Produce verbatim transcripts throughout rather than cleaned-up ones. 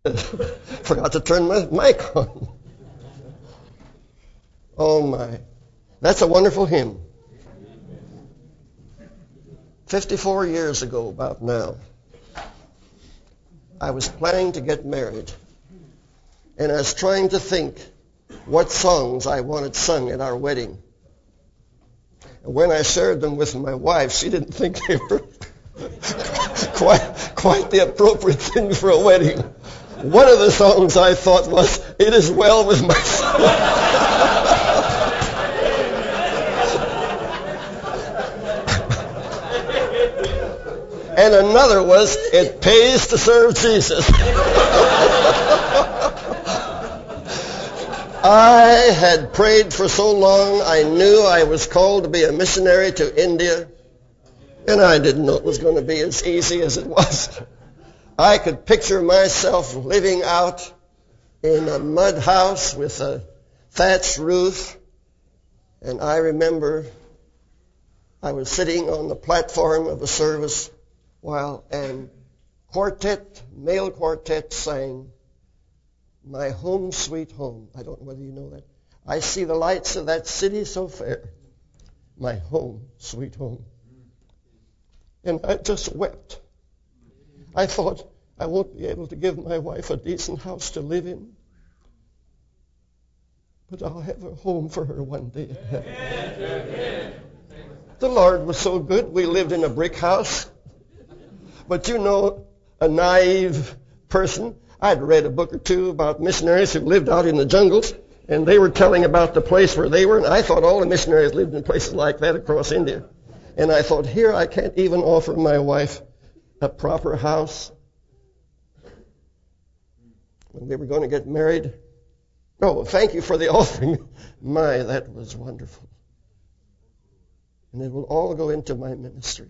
Forgot to turn my mic on. Oh my. That's a wonderful hymn. fifty-four years ago, about now, I was planning to get married. And I was trying to think what songs I wanted sung at our wedding. And when I shared them with my wife, she didn't think they were quite, quite the appropriate thing for a wedding. One of the songs I thought was, "It Is Well With My Soul." And another was, "It Pays to Serve Jesus." I had prayed for so long, I knew I was called to be a missionary to India, and I didn't know it was going to be as easy as it was. I could picture myself living out in a mud house with a thatched roof, and I remember I was sitting on the platform of a service while a quartet, male quartet, sang "My Home, Sweet Home." I don't know whether you know that. "I see the lights of that city so fair, my home, sweet home." And I just wept. I thought, I won't be able to give my wife a decent house to live in, but I'll have a home for her one day. The Lord was so good. We lived in a brick house. But you know, a naive person, I'd read a book or two about missionaries who lived out in the jungles, and they were telling about the place where they were, and I thought all the missionaries lived in places like that across India. And I thought, here I can't even offer my wife a proper house. When we were going to get married, oh, thank you for the offering. My, that was wonderful. And it will all go into my ministry.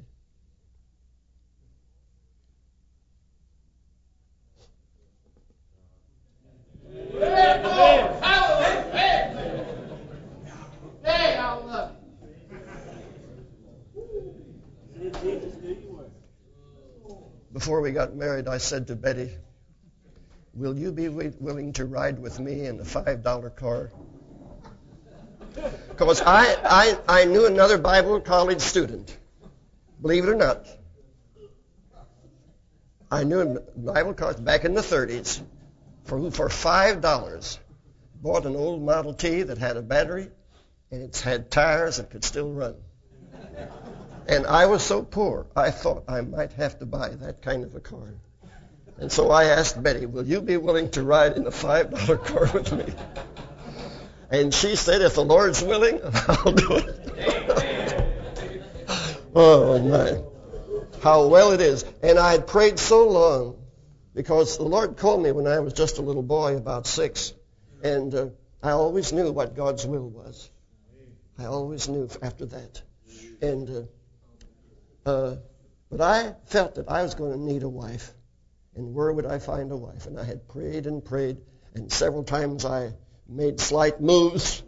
Before we got married, I said to Betty, "Will you be willing to ride with me in a five dollar car?" Because I, I, I knew another Bible college student, believe it or not. I knew a Bible college back in the thirties for who for five dollars bought an old Model T that had a battery and it's had tires that could still run. And I was so poor, I thought I might have to buy that kind of a car. And so I asked Betty, "Will you be willing to ride in a five dollar car with me?" And she said, "If the Lord's willing, I'll do it." Oh, my. How well it is. And I had prayed so long because the Lord called me when I was just a little boy, about six. And uh, I always knew what God's will was. I always knew after that. And uh, uh, but I felt that I was going to need a wife. And where would I find a wife? And I had prayed and prayed, and several times I made slight moves.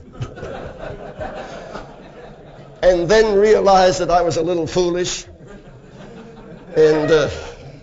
And then realized that I was a little foolish. And uh,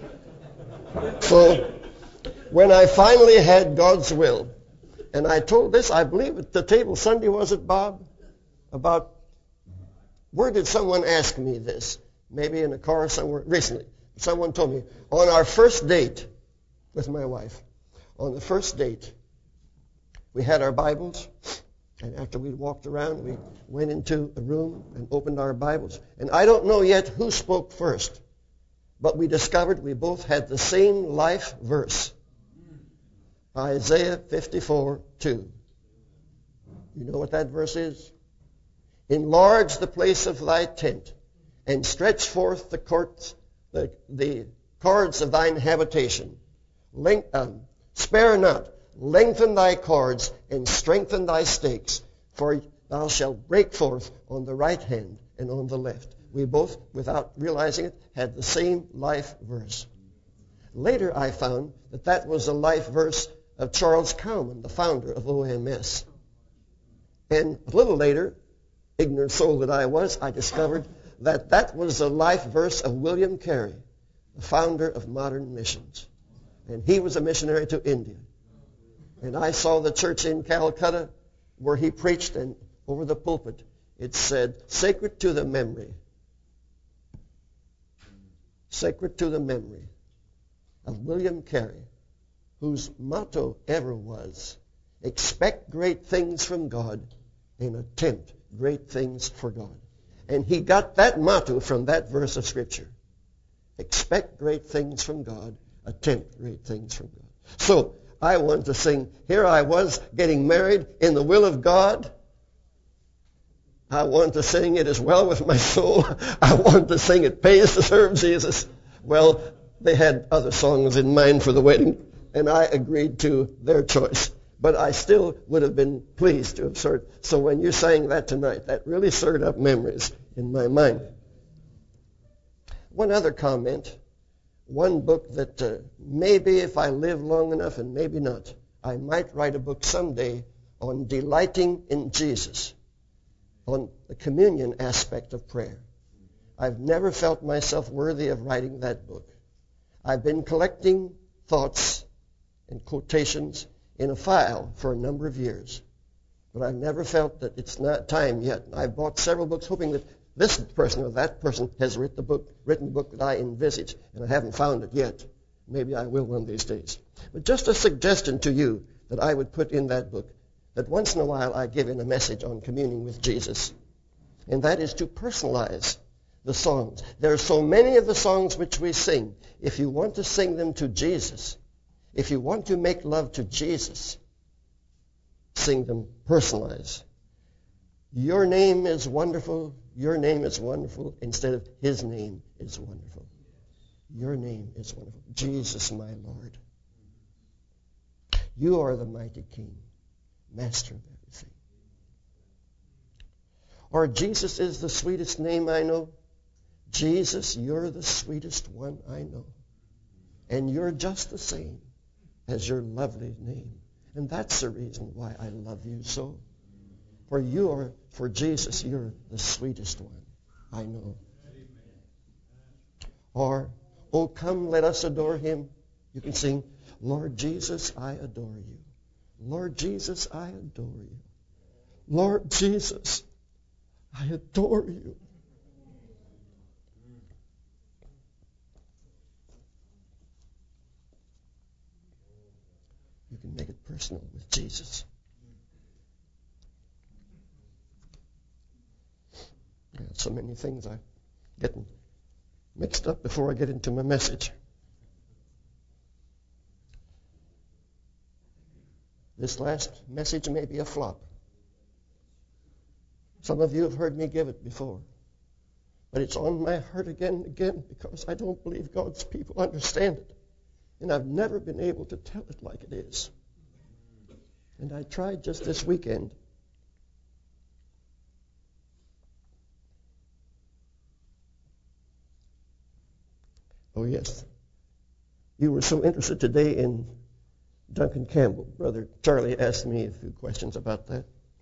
so when I finally had God's will, and I told this, I believe at the table Sunday, was it, Bob? About, where did someone ask me this? Maybe in a car somewhere recently. Someone told me, on our first date with my wife, on the first date, we had our Bibles, and after we walked around, we went into a room and opened our Bibles. And I don't know yet who spoke first, but we discovered we both had the same life verse, Isaiah fifty-four two. You know what that verse is? "Enlarge the place of thy tent, and stretch forth the courts, the, the cords of thine habitation. Length, um, spare not, lengthen thy cords, and strengthen thy stakes, for thou shalt break forth on the right hand and on the left." We both, without realizing it, had the same life verse. Later I found that that was the life verse of Charles Cowman, the founder of O M S. And a little later, ignorant soul that I was, I discovered that that was the life verse of William Carey, the founder of modern missions. And he was a missionary to India. And I saw the church in Calcutta where he preached, and over the pulpit it said, sacred to the memory, sacred to the memory of William Carey, whose motto ever was, expect great things from God and attempt great things for God. And he got that motto from that verse of Scripture. Expect great things from God, attempt great things from God. So I wanted to sing, here I was getting married in the will of God. I wanted to sing It Is Well With My Soul. I wanted to sing It Pays to Serve Jesus. Well, they had other songs in mind for the wedding, and I agreed to their choice. But I still would have been pleased to have served. So when you sang that tonight, that really stirred up memories in my mind. One other comment. One book that uh, maybe if I live long enough, and maybe not, I might write a book someday on delighting in Jesus, on the communion aspect of prayer. I've never felt myself worthy of writing that book. I've been collecting thoughts and quotations in a file for a number of years, but I've never felt that it's not time yet. I've bought several books hoping that this person or that person has written the book, written the book that I envisage, and I haven't found it yet. Maybe I will one of these days. But just a suggestion to you that I would put in that book, that once in a while I give in a message on communing with Jesus, and that is to personalize the songs. There are so many of the songs which we sing. If you want to sing them to Jesus, if you want to make love to Jesus, sing them personalized. Your name is wonderful. Your name is wonderful instead of his name is wonderful. Your name is wonderful. Jesus, my Lord. You are the mighty King, Master of everything. Or Jesus is the sweetest name I know. Jesus, you're the sweetest one I know. And you're just the same as your lovely name. And that's the reason why I love you so. For you are, for Jesus, you're the sweetest one I know. Or, oh, come, let us adore him. You can sing, Lord Jesus, I adore you. Lord Jesus, I adore you. Lord Jesus, I adore you. You can make it personal with Jesus. Yeah, so many things I get mixed up before I get into my message. This last message may be a flop. Some of you have heard me give it before. But it's on my heart again and again because I don't believe God's people understand it. And I've never been able to tell it like it is. And I tried just this weekend. Oh, yes. You were so interested today in Duncan Campbell. Brother Charlie asked me a few questions about that.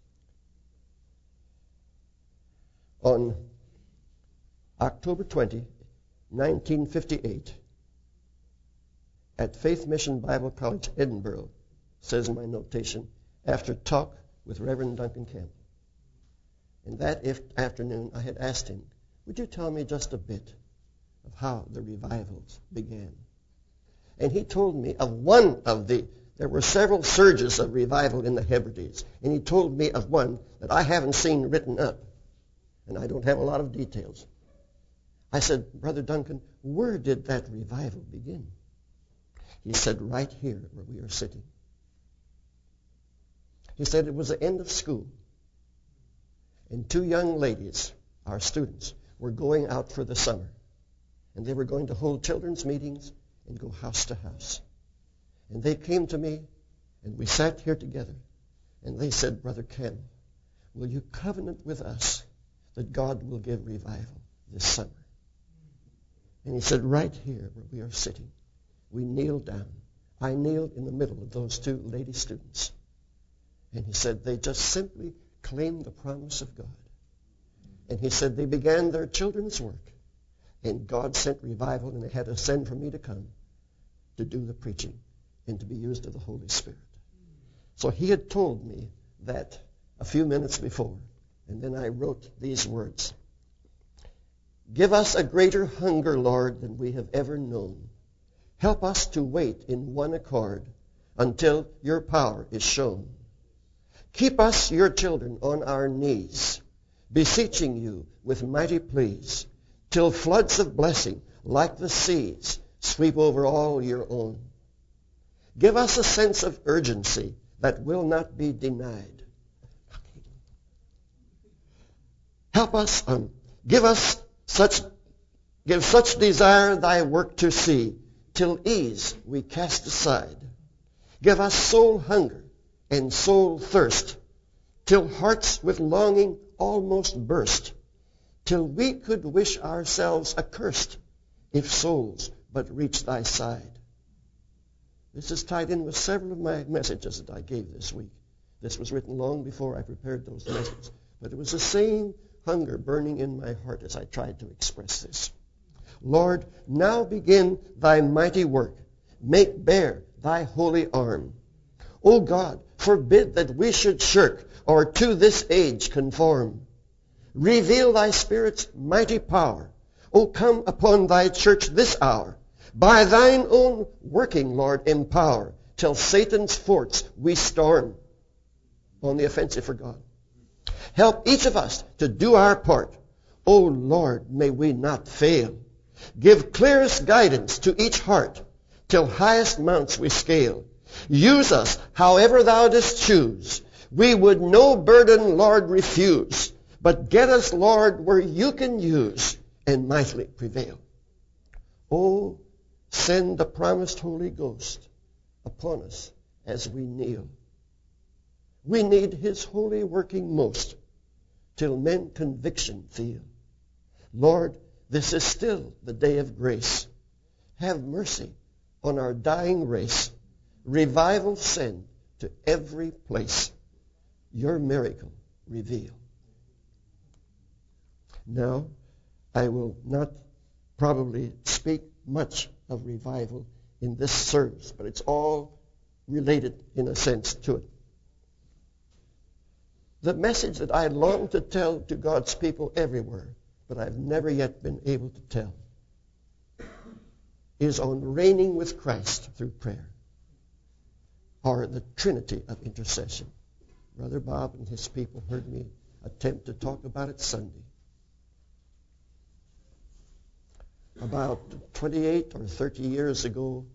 On October twentieth, nineteen fifty-eight, at Faith Mission Bible College, Edinburgh, says in my notation, after talk with Reverend Duncan Campbell. And that if, afternoon, I had asked him, would you tell me just a bit of how the revivals began? And he told me of one of the, there were several surges of revival in the Hebrides, and he told me of one that I haven't seen written up, and I don't have a lot of details. I said, Brother Duncan, where did that revival begin? He said, right here where we are sitting. He said it was the end of school, and two young ladies, our students, were going out for the summer, and they were going to hold children's meetings and go house to house. And they came to me, and we sat here together, and they said, Brother Campbell, will you covenant with us that God will give revival this summer? And he said, right here where we are sitting, we kneeled down. I kneeled in the middle of those two lady students. And he said they just simply claimed the promise of God. And he said they began their children's work. And God sent revival, and they had to send for me to come. to do the preaching and to be used of the Holy Spirit. So he had told me that a few minutes before, and then I wrote these words. Give us a greater hunger, Lord, than we have ever known. Help us to wait in one accord until your power is shown. Keep us, your children, on our knees, beseeching you with mighty pleas, till floods of blessing, like the seas, sweep over all your own. Give us a sense of urgency that will not be denied. Help us, um, give us such, give such desire thy work to see, till ease we cast aside. Give us soul hunger and soul thirst, till hearts with longing almost burst, till we could wish ourselves accursed, if souls but reach thy side. This is tied in with several of my messages that I gave this week. This was written long before I prepared those messages. But it was the same hunger burning in my heart as I tried to express this. Lord, now begin thy mighty work. Make bare thy holy arm. O God, forbid that we should shirk or to this age conform. Reveal thy Spirit's mighty power. O come upon thy church this hour. By thine own working, Lord, empower, till Satan's forts we storm on the offensive for God. Help each of us to do our part. O Lord, may we not fail. Give clearest guidance to each heart, till highest mounts we scale. Use us however thou dost choose. We would no burden, Lord, refuse, but get us, Lord, where you can use and mightily prevail. O send the promised Holy Ghost upon us as we kneel. We need his holy working most, till men conviction feel. Lord, this is still the day of grace. Have mercy on our dying race. Revival send to every place. Your miracle reveal. Now, I will not probably speak much of revival in this service, but it's all related in a sense to it. The message that I long to tell to God's people everywhere, but I've never yet been able to tell, is on reigning with Christ through prayer, or the Trinity of intercession. Brother Bob and his people heard me attempt to talk about it Sunday. About twenty-eight or thirty years ago,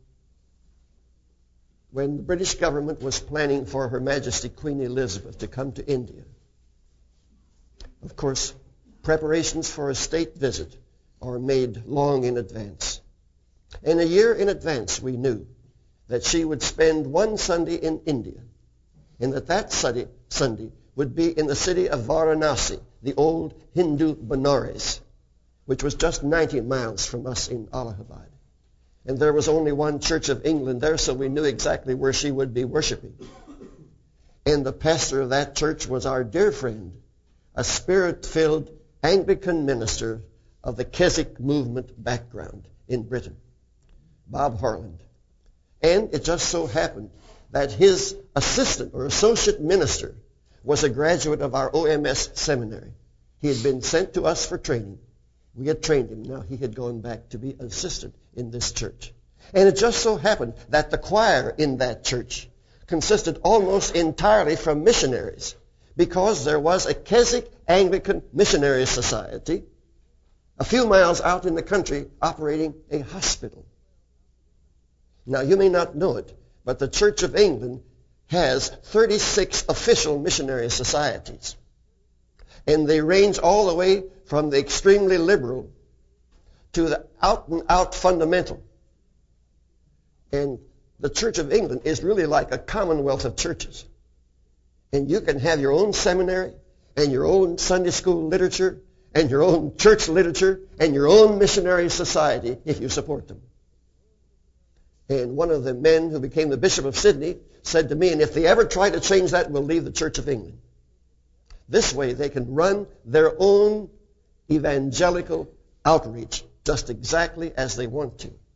when the British government was planning for Her Majesty Queen Elizabeth to come to India. Of course, preparations for a state visit are made long in advance. And a year in advance we knew that she would spend one Sunday in India, and that that Sunday, Sunday would be in the city of Varanasi, the old Hindu Benares, which was just ninety miles from us in Allahabad. And there was only one Church of England there, so we knew exactly where she would be worshiping. And the pastor of that church was our dear friend, a spirit-filled Anglican minister of the Keswick movement background in Britain, Bob Harland. And it just so happened that his assistant or associate minister was a graduate of our O M S seminary. He had been sent to us for training. We had trained him. Now he had gone back to be an assistant in this church. And it just so happened that the choir in that church consisted almost entirely from missionaries, because there was a Keswick Anglican Missionary Society a few miles out in the country operating a hospital. Now, you may not know it, but the Church of England has thirty-six official missionary societies. And they range all the way from the extremely liberal to the out-and-out fundamental. And the Church of England is really like a commonwealth of churches. And you can have your own seminary and your own Sunday school literature and your own church literature and your own missionary society if you support them. And one of the men who became the Bishop of Sydney said to me, and if they ever try to change that, we'll leave the Church of England. This way they can run their own evangelical outreach just exactly as they want to.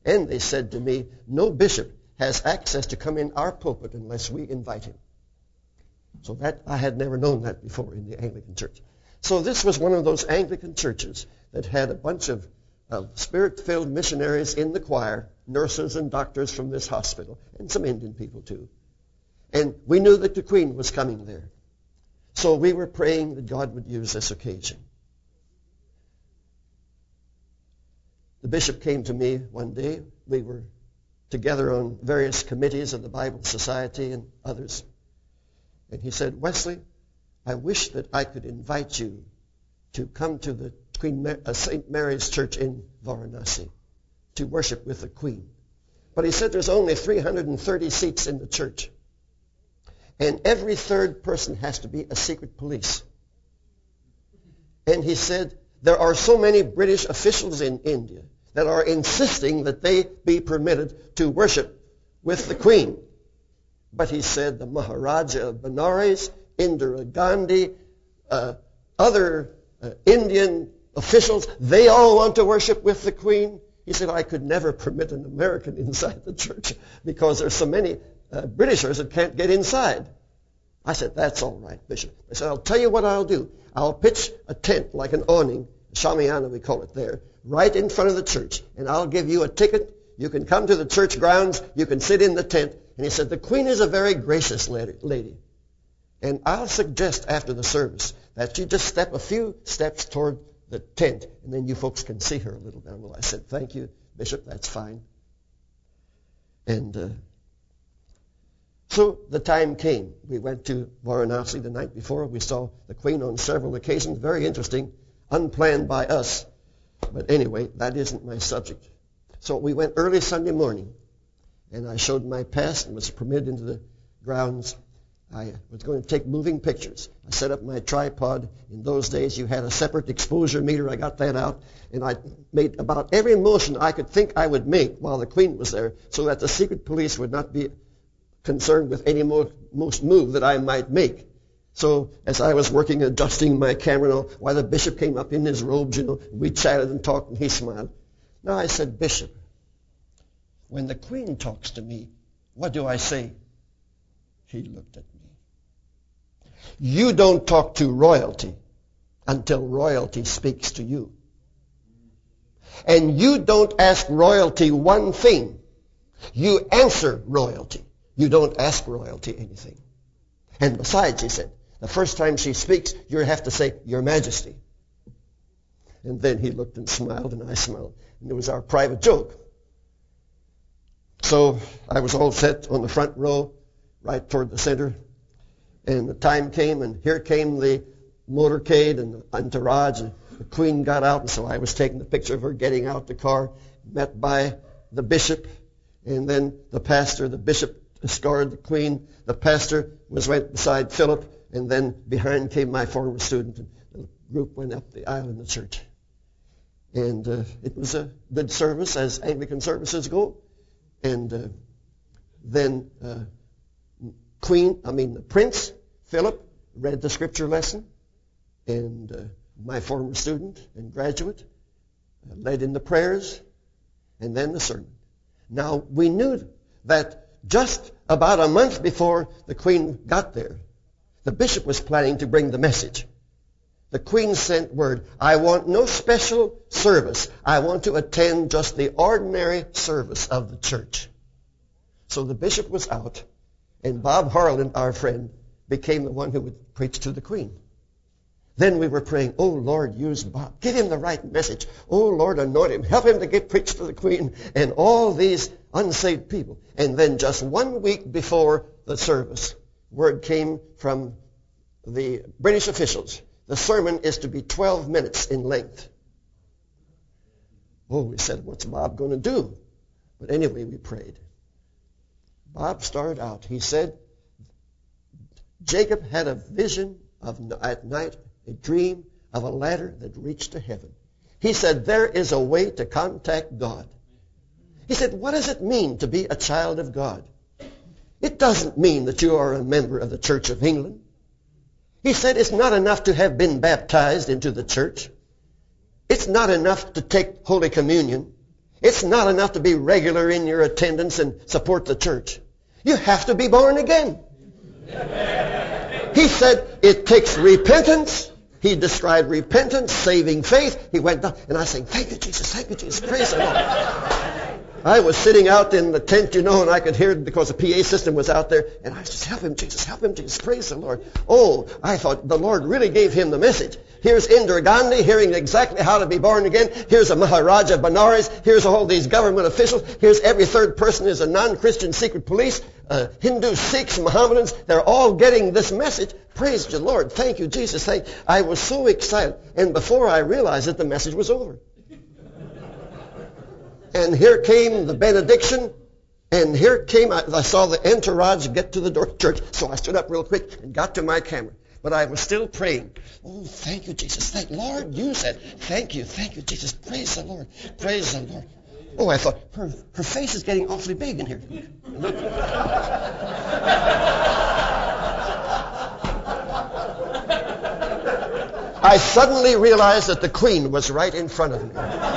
And they said to me, no bishop has access to come in our pulpit unless we invite him. So that I had never known that before in the Anglican Church. So this was one of those Anglican churches that had a bunch of, of spirit-filled missionaries in the choir, nurses and doctors from this hospital, and some Indian people too. And we knew that the Queen was coming there. So we were praying that God would use this occasion. The bishop came to me one day. We were together on various committees of the Bible Society and others. And he said, Wesley, I wish that I could invite you to come to the Queen Mar- uh, Saint Mary's Church in Varanasi to worship with the Queen. But he said there's only three hundred thirty seats in the church. And every third person has to be a secret police. And he said, there are so many British officials in India that are insisting that they be permitted to worship with the Queen. But he said the Maharaja of Benares, Indira Gandhi, uh, other uh, Indian officials, they all want to worship with the Queen. He said, I could never permit an American inside the church because there's so many uh, Britishers that can't get inside. I said, that's all right, Bishop. I said, I'll tell you what I'll do. I'll pitch a tent like an awning, Shamiana we call it there, right in front of the church, and I'll give you a ticket. You can come to the church grounds. You can sit in the tent. And he said, the Queen is a very gracious lady. And I'll suggest after the service that you just step a few steps toward the tent, and then you folks can see her a little down below. I said, thank you, Bishop, that's fine. And uh, so the time came. We went to Varanasi the night before. We saw the Queen on several occasions. Very interesting, unplanned by us. But anyway, that isn't my subject. So we went early Sunday morning, and I showed my pass and was permitted into the grounds. I was going to take moving pictures. I set up my tripod. In those days, you had a separate exposure meter. I got that out, and I made about every motion I could think I would make while the Queen was there so that the secret police would not be concerned with any mo- most move that I might make. So as I was working, adjusting my camera, and all, while the bishop came up in his robes, you know, we chatted and talked, and he smiled. Now I said, Bishop, when the Queen talks to me, what do I say? He looked at me. You don't talk to royalty until royalty speaks to you. And you don't ask royalty one thing. You answer royalty. You don't ask royalty anything. And besides, he said, the first time she speaks, you have to say, Your Majesty. And then he looked and smiled, and I smiled. And it was our private joke. So I was all set on the front row, right toward the center. And the time came, and here came the motorcade and the entourage. And the Queen got out, and so I was taking the picture of her getting out the car, met by the bishop, and then the pastor. The bishop escorted the Queen. The pastor was right beside Philip, and then behind came my former student. And the group went up the aisle in the church. And uh, it was a good service, as Anglican services go. And uh, then uh, Queen, I mean the Prince, Philip, read the scripture lesson. And uh, my former student and graduate uh, led in the prayers, and then the sermon. Now, we knew that just about a month before the Queen got there, the bishop was planning to bring the message. The Queen sent word, I want no special service. I want to attend just the ordinary service of the church. So the bishop was out, and Bob Harland, our friend, became the one who would preach to the Queen. Then we were praying, oh, Lord, use Bob. Give him the right message. Oh, Lord, anoint him. Help him to get preached to the Queen and all these unsaved people. And then just one week before the service, word came from the British officials. The sermon is to be twelve minutes in length. Oh, we said, what's Bob going to do? But anyway, we prayed. Bob started out. He said, Jacob had a vision of at night, a dream of a ladder that reached to heaven. He said, there is a way to contact God. He said, what does it mean to be a child of God? It doesn't mean that you are a member of the Church of England. He said, it's not enough to have been baptized into the church. It's not enough to take Holy Communion. It's not enough to be regular in your attendance and support the church. You have to be born again. He said it takes repentance. He described repentance, saving faith. He went down, and I sang, thank you, Jesus, thank you, Jesus, praise the Lord. I was sitting out in the tent, you know, and I could hear it because the P A system was out there, and I was just, help him, Jesus, help him, Jesus, praise the Lord. Oh, I thought the Lord really gave him the message. Here's Indira Gandhi hearing exactly how to be born again. Here's a Maharaja Benares. Here's all these government officials. Here's every third person is a non-Christian secret police, uh, Hindus, Sikhs, Mohammedans. They're all getting this message. Praise the Lord. Thank you, Jesus. Thank you. I was so excited. And before I realized it, the message was over. And here came the benediction, and here came, I, I saw the entourage get to the door of church, so I stood up real quick and got to my camera. But I was still praying. Oh, thank you, Jesus. Thank Lord, you said, thank you, thank you, Jesus. Praise the Lord. Praise the Lord. Oh, I thought, her, her face is getting awfully big in here. Look. I suddenly realized that the Queen was right in front of me.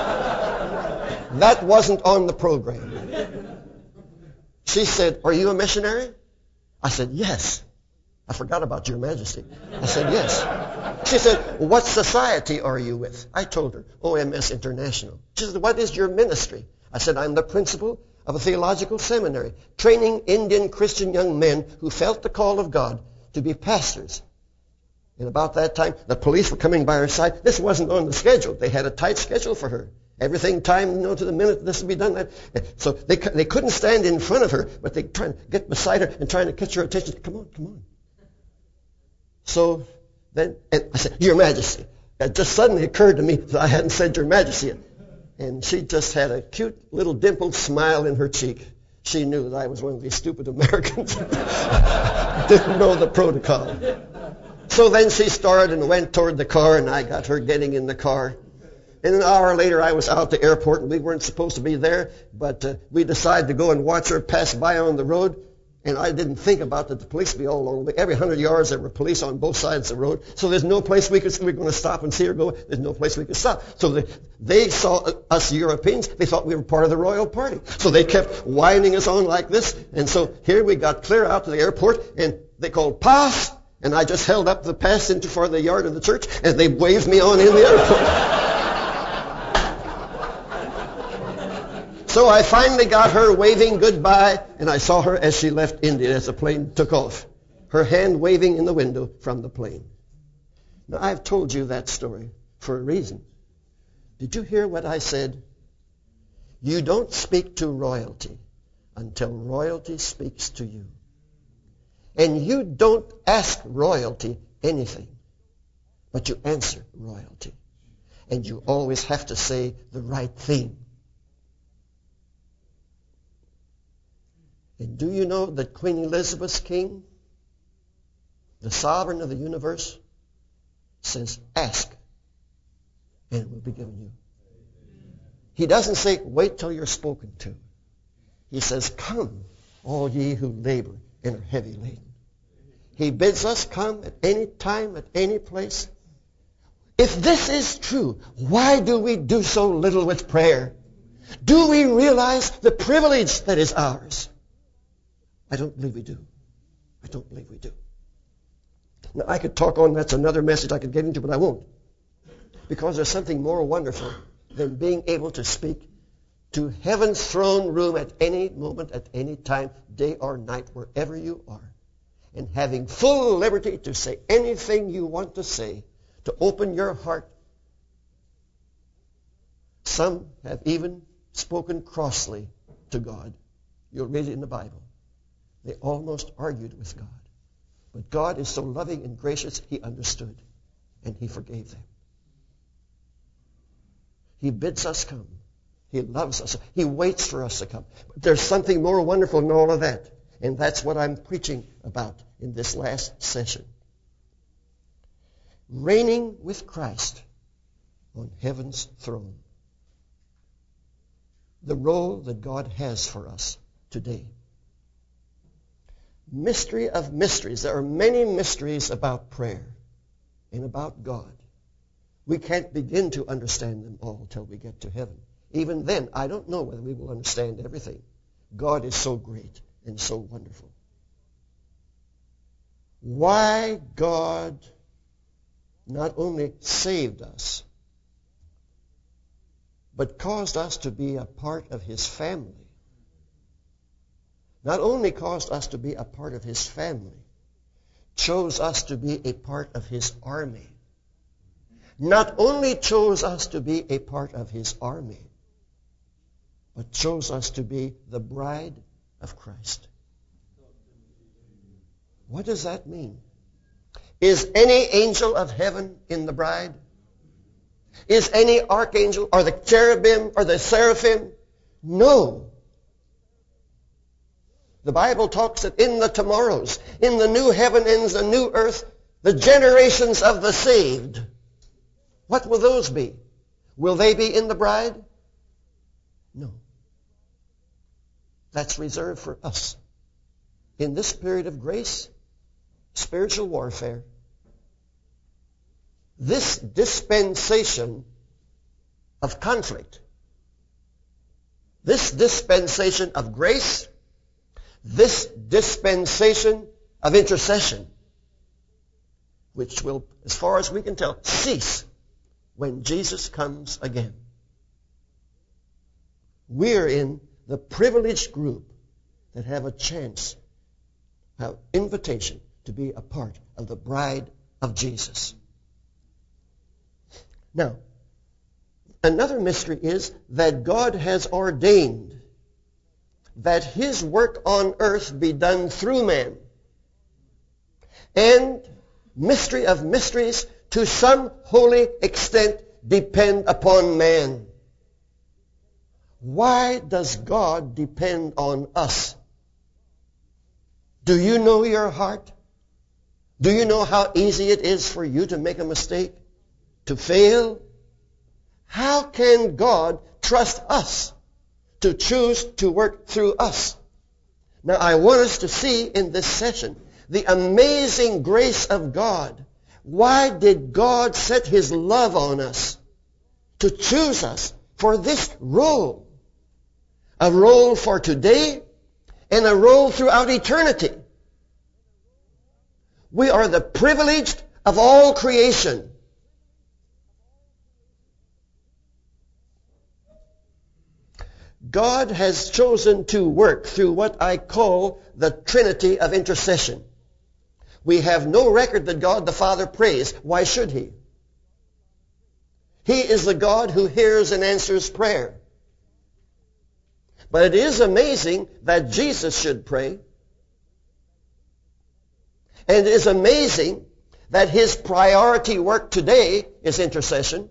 That wasn't on the program. She said, are you a missionary? I said, yes. I forgot about Your Majesty. I said, yes. She said, what society are you with? I told her, O M S International. She said, what is your ministry? I said, I'm the principal of a theological seminary, training Indian Christian young men who felt the call of God to be pastors. And about that time, the police were coming by her side. This wasn't on the schedule. They had a tight schedule for her. Everything timed, you know, to the minute. This would be done. That. So they they couldn't stand in front of her, but they tried to get beside her and trying to catch her attention. Come on, come on. So then, and I said, Your Majesty. It just suddenly occurred to me that I hadn't said Your Majesty yet. And she just had a cute little dimpled smile in her cheek. She knew that I was one of these stupid Americans. Didn't know the protocol. So then she started and went toward the car, and I got her getting in the car. And an hour later, I was out at the airport, and we weren't supposed to be there, but uh, we decided to go and watch her pass by on the road. And I didn't think about that the police would be all along. Every hundred yards, there were police on both sides of the road. So there's no place we could, we were going to stop and see her go. There's no place we could stop. So they, they saw us Europeans. They thought we were part of the royal party. So they kept winding us on like this. And so here we got clear out to the airport, and they called pass. And I just held up the pass into for the yard of the church, and they waved me on in the airport. So I finally got her waving goodbye, and I saw her as she left India as the plane took off, her hand waving in the window from the plane. Now, I've told you that story for a reason. Did you hear what I said? You don't speak to royalty until royalty speaks to you. And you don't ask royalty anything, but you answer royalty. And you always have to say the right thing. And do you know that Queen Elizabeth's king, the sovereign of the universe, says, ask, and it will be given you. He doesn't say, wait till you're spoken to. He says, come, all ye who labor and are heavy laden. He bids us come at any time, at any place. If this is true, why do we do so little with prayer? Do we realize the privilege that is ours? I don't believe we do. I don't believe we do. Now, I could talk on, that's another message I could get into, but I won't. Because there's something more wonderful than being able to speak to heaven's throne room at any moment, at any time, day or night, wherever you are, and having full liberty to say anything you want to say, to open your heart. Some have even spoken crossly to God. You'll read it in the Bible. They almost argued with God. But God is so loving and gracious, He understood, and He forgave them. He bids us come. He loves us. He waits for us to come. But there's something more wonderful than all of that, and that's what I'm preaching about in this last session. Reigning with Christ on heaven's throne. The role that God has for us today. Mystery of mysteries. There are many mysteries about prayer and about God. We can't begin to understand them all till we get to heaven. Even then, I don't know whether we will understand everything. God is so great and so wonderful. Why God not only saved us, but caused us to be a part of His family. Not only caused us to be a part of His family, chose us to be a part of His army. Not only chose us to be a part of His army, but chose us to be the bride of Christ. What does that mean? Is any angel of heaven in the bride? Is any archangel or the cherubim or the seraphim? No. The Bible talks that in the tomorrows, in the new heaven and the new earth, the generations of the saved. What will those be? Will they be in the bride? No. That's reserved for us. In this period of grace, spiritual warfare, this dispensation of conflict, this dispensation of grace, this dispensation of intercession, which will, as far as we can tell, cease when Jesus comes again. We're in the privileged group that have a chance, have invitation to be a part of the bride of Jesus. Now, another mystery is that God has ordained that His work on earth be done through man. And mystery of mysteries, to some holy extent, depend upon man. Why does God depend on us? Do you know your heart? Do you know how easy it is for you to make a mistake, to fail? How can God trust us to choose to work through us? Now, I want us to see in this session the amazing grace of God. Why did God set His love on us to choose us for this role? A role for today and a role throughout eternity. We are the privileged of all creation. God has chosen to work through what I call the Trinity of intercession. We have no record that God the Father prays. Why should He? He is the God who hears and answers prayer. But it is amazing that Jesus should pray. And it is amazing that His priority work today is intercession.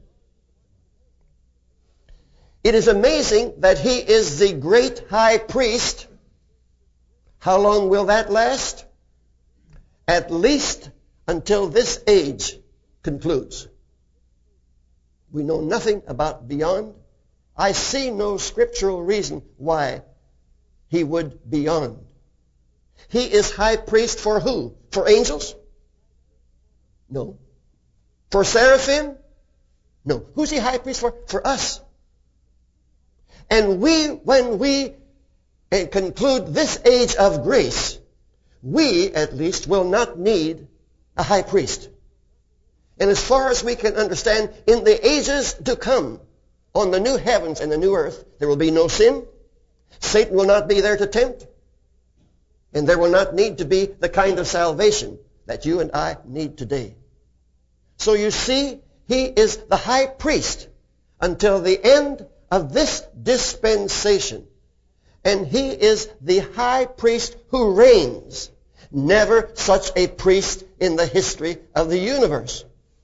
It is amazing that He is the great high priest. How long will that last? At least until this age concludes. We know nothing about beyond. I see no scriptural reason why He would beyond. He is high priest for who? For angels? No. For seraphim? No. Who's He high priest for? For us. And we, when we conclude this age of grace, we, at least, will not need a high priest. And as far as we can understand, in the ages to come, on the new heavens and the new earth, there will be no sin. Satan will not be there to tempt. And there will not need to be the kind of salvation that you and I need today. So you see, He is the high priest until the end of this dispensation. And He is the high priest who reigns. Never such a priest in the history of the universe.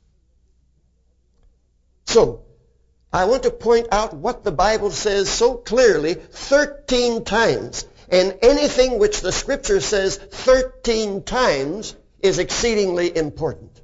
So, I want to point out what the Bible says so clearly thirteen times. And anything which the Scripture says thirteen times is exceedingly important.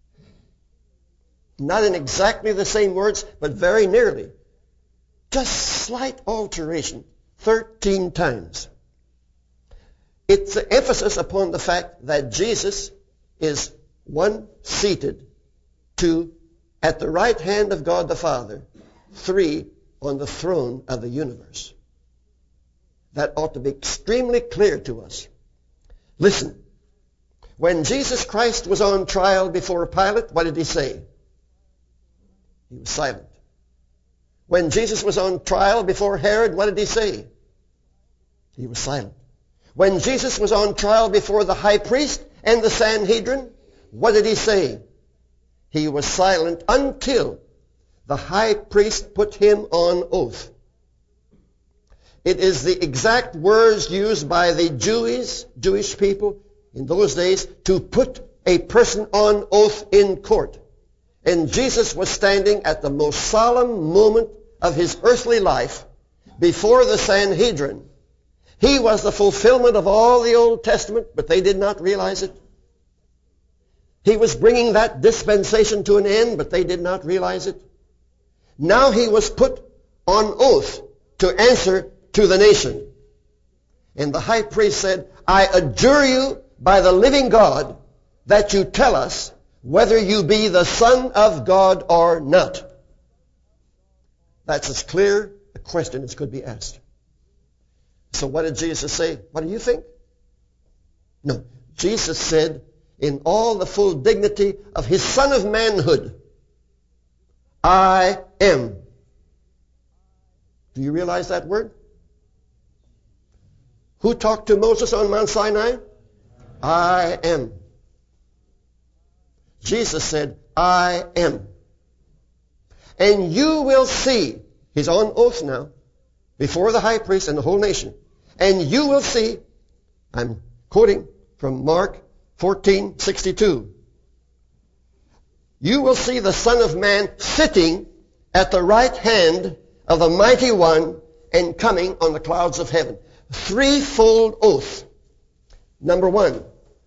Not in exactly the same words, but very nearly. Just slight alteration. Thirteen times. It's an emphasis upon the fact that Jesus is, one, seated, two, at the right hand of God the Father, three, on the throne of the universe. That ought to be extremely clear to us. Listen, when Jesus Christ was on trial before Pilate, what did he say? He was silent. When Jesus was on trial before Herod, what did he say? He was silent. When Jesus was on trial before the high priest and the Sanhedrin, what did he say? He was silent until the high priest put him on oath. It is the exact words used by the Jewish, Jewish people in those days to put a person on oath in court. And Jesus was standing at the most solemn moment of his earthly life before the Sanhedrin. He was the fulfillment of all the Old Testament, but they did not realize it. He was bringing that dispensation to an end, but they did not realize it. Now he was put on oath to answer to the nation. And the high priest said, I adjure you by the living God that you tell us whether you be the Son of God or not. That's as clear a question as could be asked. So what did Jesus say? What do you think? No. Jesus said, in all the full dignity of his Son of manhood, I am. Do you realize that word? Who talked to Moses on Mount Sinai? I am. Jesus said, I am. And you will see, he's on oath now, before the high priest and the whole nation, and you will see, I'm quoting from Mark fourteen sixty-two, you will see the Son of Man sitting at the right hand of the Mighty One and coming on the clouds of heaven. Threefold oath. Number one,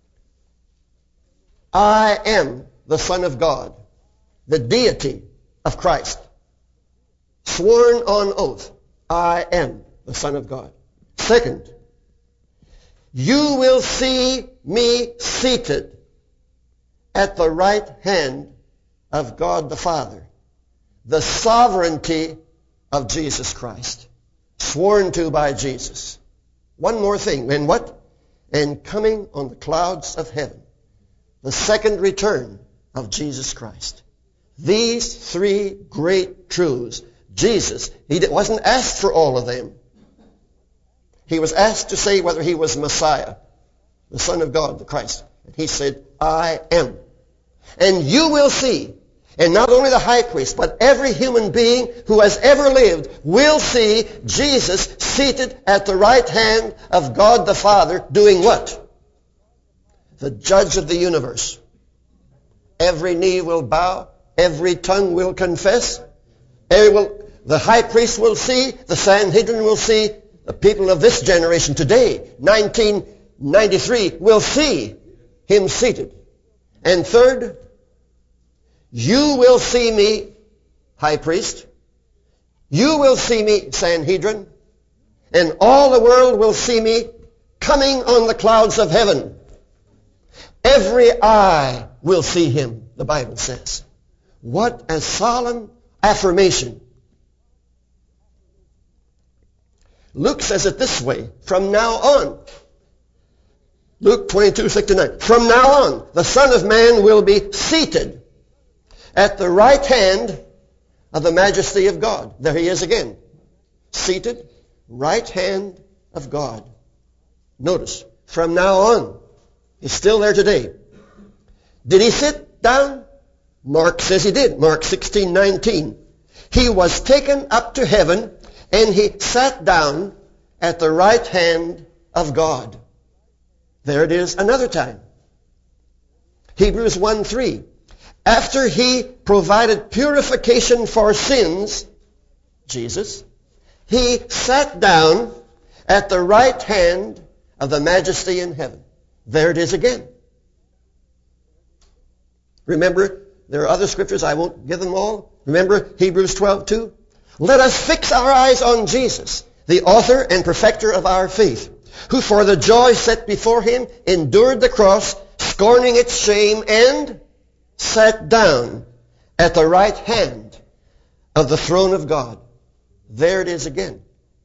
I am the Son of God, the deity of Christ. Sworn on oath, I am the Son of God. Second, you will see me seated at the right hand of God the Father. The sovereignty of Jesus Christ, sworn to by Jesus. One more thing, and what? And coming on the clouds of heaven, the second return of Jesus Christ. These three great truths, Jesus, he wasn't asked for all of them. He was asked to say whether he was Messiah, the Son of God, the Christ. And he said, I am. And you will see, and not only the high priest, but every human being who has ever lived will see Jesus seated at the right hand of God the Father doing what? The judge of the universe. Every knee will bow, every tongue will confess, every will, the high priest will see, the Sanhedrin will see, the people of this generation today, nineteen ninety-three, will see him seated. And third, you will see me, high priest. You will see me, Sanhedrin. And all the world will see me coming on the clouds of heaven. Every eye will see him, the Bible says. What a solemn affirmation. Luke says it this way, from now on. Luke twenty-two sixty-nine. From now on, the Son of Man will be seated at the right hand of the majesty of God. There he is again. Seated, right hand of God. Notice, from now on. He's still there today. Did he sit down? Mark says he did. Mark sixteen nineteen. He was taken up to heaven and he sat down at the right hand of God. There it is another time. Hebrews one three. After he provided purification for sins, Jesus, he sat down at the right hand of the majesty in heaven. There it is again. Remember, there are other scriptures, I won't give them all. Remember Hebrews twelve two? Let us fix our eyes on Jesus, the author and perfecter of our faith, who for the joy set before him endured the cross, scorning its shame, and sat down at the right hand of the throne of God. There it is again.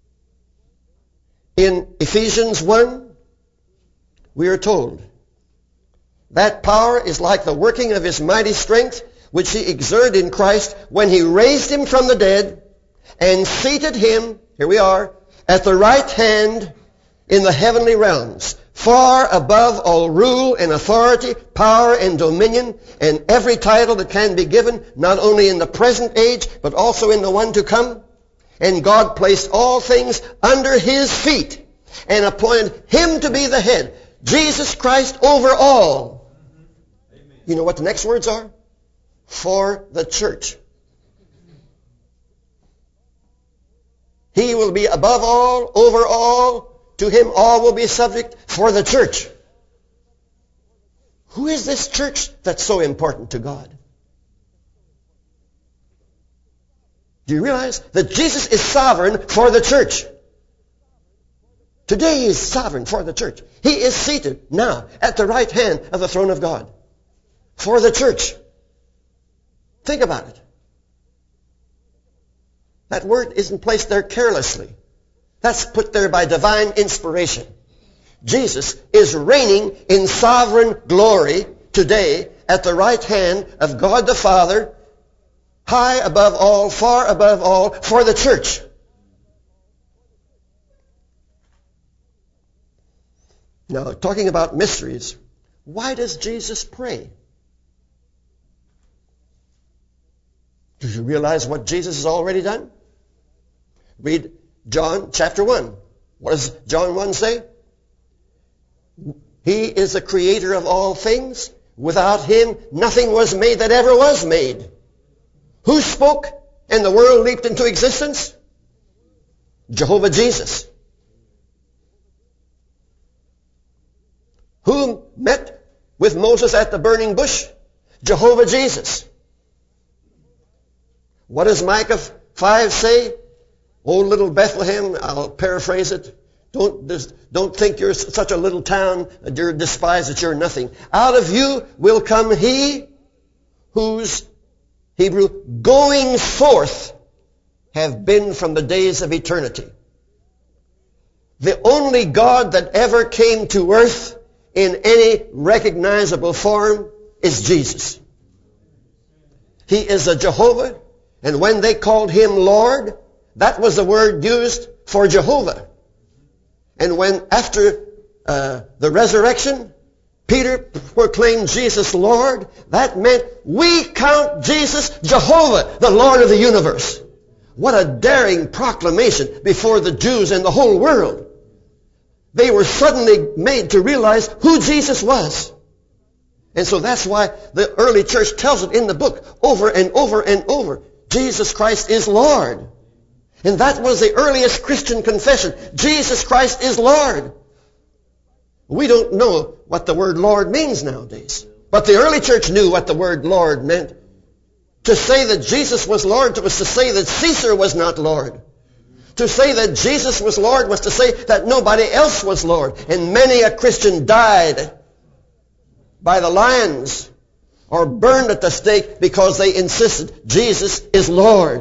In Ephesians one, we are told, that power is like the working of his mighty strength, which he exerted in Christ when he raised him from the dead and seated him, here we are, at the right hand in the heavenly realms, far above all rule and authority, power and dominion, and every title that can be given, not only in the present age, but also in the one to come. And God placed all things under his feet and appointed him to be the head, Jesus Christ over all. You know what the next words are? For the church. He will be above all, over all. To him all will be subject for the church. Who is this church that's so important to God? Do you realize that Jesus is sovereign for the church? Today he is sovereign for the church. He is seated now at the right hand of the throne of God for the church. Think about it. That word isn't placed there carelessly. That's put there by divine inspiration. Jesus is reigning in sovereign glory today at the right hand of God the Father, high above all, far above all, for the church. Now, talking about mysteries, why does Jesus pray? Do you realize what Jesus has already done? Read John chapter one. What does John one say? He is the creator of all things. Without him, nothing was made that ever was made. Who spoke and the world leaped into existence? Jehovah Jesus. Who met with Moses at the burning bush? Jehovah Jesus. What does Micah five say? Oh, little Bethlehem, I'll paraphrase it. Don't, don't think you're such a little town that you're despised, that you're nothing. Out of you will come he whose, Hebrew, goings forth have been from the days of eternity. The only God that ever came to earth in any recognizable form is Jesus. He is a Jehovah, and when they called him Lord, that was the word used for Jehovah. And when after uh, the resurrection, Peter proclaimed Jesus Lord, that meant we count Jesus Jehovah, the Lord of the universe. What a daring proclamation before the Jews and the whole world. They were suddenly made to realize who Jesus was. And so that's why the early church tells it in the book over and over and over. Jesus Christ is Lord. And that was the earliest Christian confession. Jesus Christ is Lord. We don't know what the word Lord means nowadays. But the early church knew what the word Lord meant. To say that Jesus was Lord was to say that Caesar was not Lord. To say that Jesus was Lord was to say that nobody else was Lord. And many a Christian died by the lions or burned at the stake because they insisted Jesus is Lord.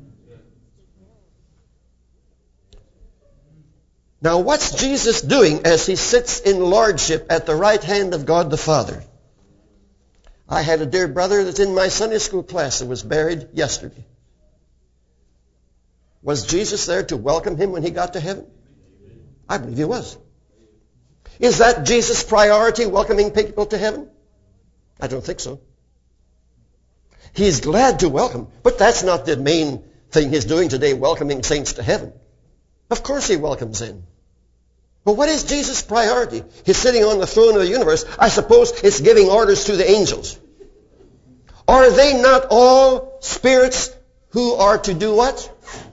Now, what's Jesus doing as he sits in lordship at the right hand of God the Father? I had a dear brother that's in my Sunday school class that was buried yesterday. Was Jesus there to welcome him when he got to heaven? I believe he was. Is that Jesus' priority, welcoming people to heaven? I don't think so. He's glad to welcome, but that's not the main thing he's doing today, welcoming saints to heaven. Of course he welcomes in. But what is Jesus' priority? He's sitting on the throne of the universe. I suppose it's giving orders to the angels. Are they not all spirits who are to do what?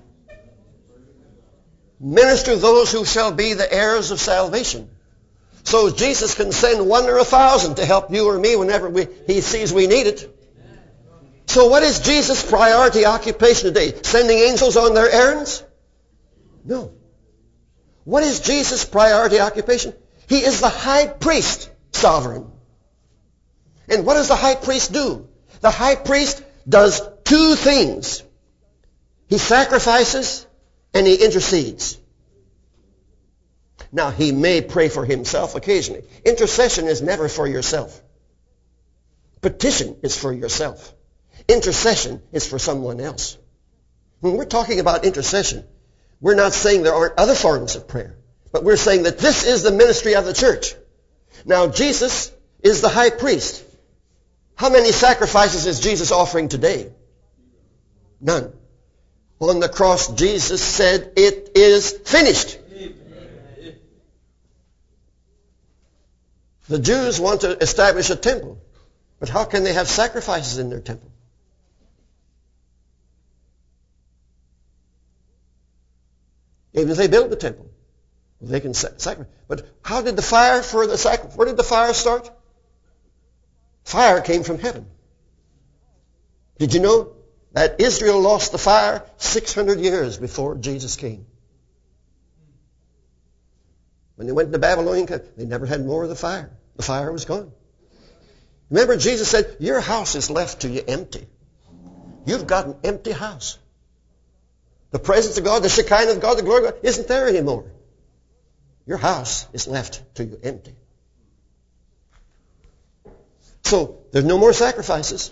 Minister those who shall be the heirs of salvation. So Jesus can send one or a thousand to help you or me whenever we, he sees we need it. So what is Jesus' priority occupation today? Sending angels on their errands? No. What is Jesus' priority occupation? He is the high priest sovereign. And what does the high priest do? The high priest does two things. He sacrifices and he intercedes. Now, he may pray for himself occasionally. Intercession is never for yourself. Petition is for yourself. Intercession is for someone else. When we're talking about intercession, we're not saying there aren't other forms of prayer, but we're saying that this is the ministry of the church. Now, Jesus is the high priest. How many sacrifices is Jesus offering today? None. On the cross, Jesus said, "It is finished." The Jews want to establish a temple, but how can they have sacrifices in their temple? Even if they build the temple, they can sacrifice. But how did the fire for the sacrifice? Where did the fire start? Fire came from heaven. Did you know that Israel lost the fire six hundred years before Jesus came? When they went to Babylonian country, they never had more of the fire. The fire was gone. Remember, Jesus said, "Your house is left to you empty." You've got an empty house. The presence of God, the Shekinah of God, the glory of God isn't there anymore. Your house is left to you empty. So, there's no more sacrifices.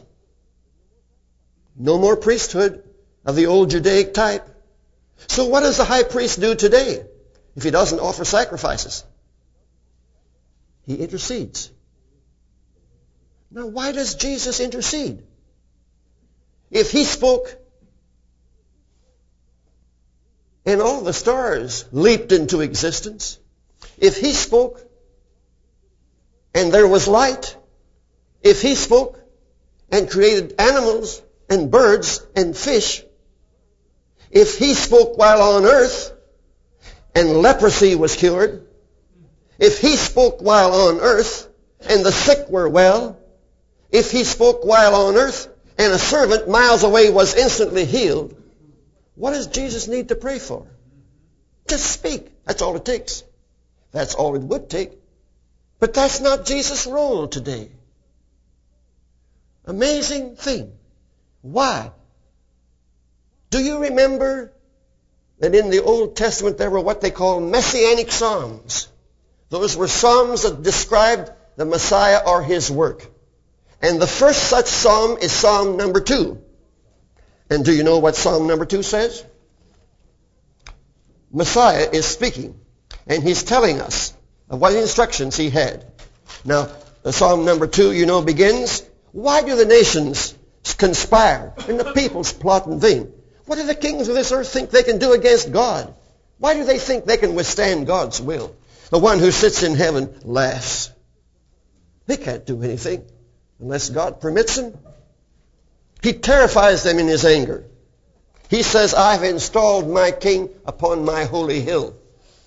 No more priesthood of the old Judaic type. So what does the high priest do today if he doesn't offer sacrifices? He intercedes. Now, why does Jesus intercede? If he spoke and all the stars leaped into existence, if he spoke and there was light, if he spoke and created animals and birds and fish, if he spoke while on earth and leprosy was cured, if he spoke while on earth and the sick were well, if he spoke while on earth and a servant miles away was instantly healed, what does Jesus need to pray for? Just speak. That's all it takes. That's all it would take. But that's not Jesus' role today. Amazing thing. Why? Do you remember that in the Old Testament there were what they call messianic psalms? Those were psalms that described the Messiah or his work. And the first such psalm is Psalm number two. And do you know what Psalm number two says? Messiah is speaking, and he's telling us of what instructions he had. Now, the Psalm number two, you know, begins, "Why do the nations conspire and the peoples plot in vain? What do the kings of this earth think they can do against God? Why do they think they can withstand God's will? The one who sits in heaven laughs." They can't do anything unless God permits them. He terrifies them in his anger. He says, "I've installed my king upon my holy hill."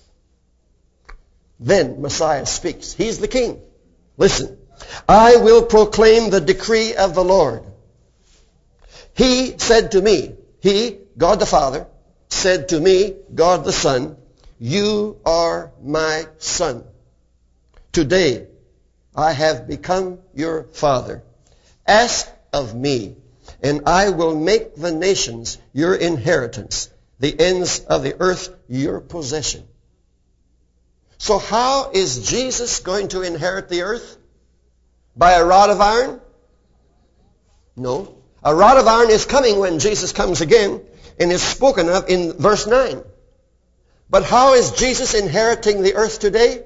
Then Messiah speaks. He's the king. Listen. "I will proclaim the decree of the Lord. He said to me," he, God the Father, said to me, God the Son, "You are my son. Today I have become your father. Ask of me, and I will make the nations your inheritance, the ends of the earth your possession." So how is Jesus going to inherit the earth? By a rod of iron? No. A rod of iron is coming when Jesus comes again, and is spoken of in verse nine. But how is Jesus inheriting the earth today?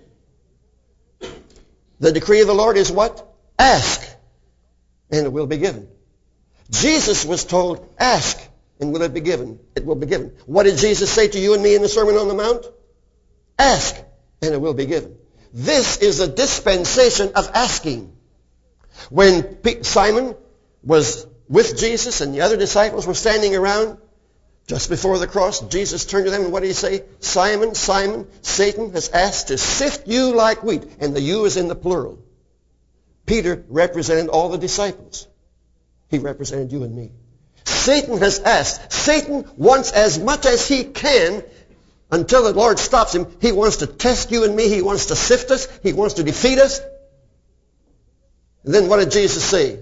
The decree of the Lord is what? Ask, and it will be given. Jesus was told, ask, and will it be given? It will be given. What did Jesus say to you and me in the Sermon on the Mount? Ask, and it will be given. This is a dispensation of asking. When Simon was with Jesus and the other disciples were standing around, just before the cross, Jesus turned to them and what did he say? "Simon, Simon, Satan has asked to sift you like wheat." And the "you" is in the plural. Peter represented all the disciples. He represented you and me. Satan has asked. Satan wants as much as he can until the Lord stops him. He wants to test you and me. He wants to sift us. He wants to defeat us. And then what did Jesus say?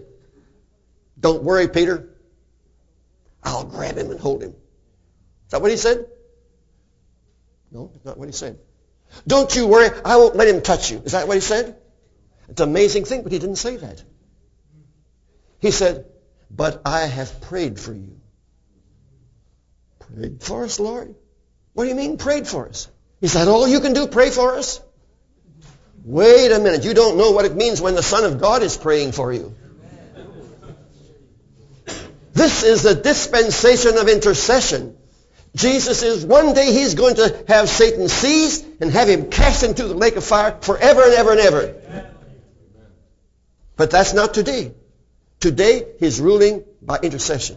"Don't worry, Peter. I'll grab him and hold him." Is that what he said? No, that's not what he said. Don't you worry, I won't let him touch you. Is that what he said? It's an amazing thing, but he didn't say that. He said, but I have prayed for you. Prayed for us, Lord? What do you mean prayed for us? Is that all you can do, pray for us? Wait a minute, you don't know what it means when the Son of God is praying for you. This is the dispensation of intercession. Jesus is, one day he's going to have Satan seized and have him cast into the lake of fire forever and ever and ever. But that's not today. Today he's ruling by intercession.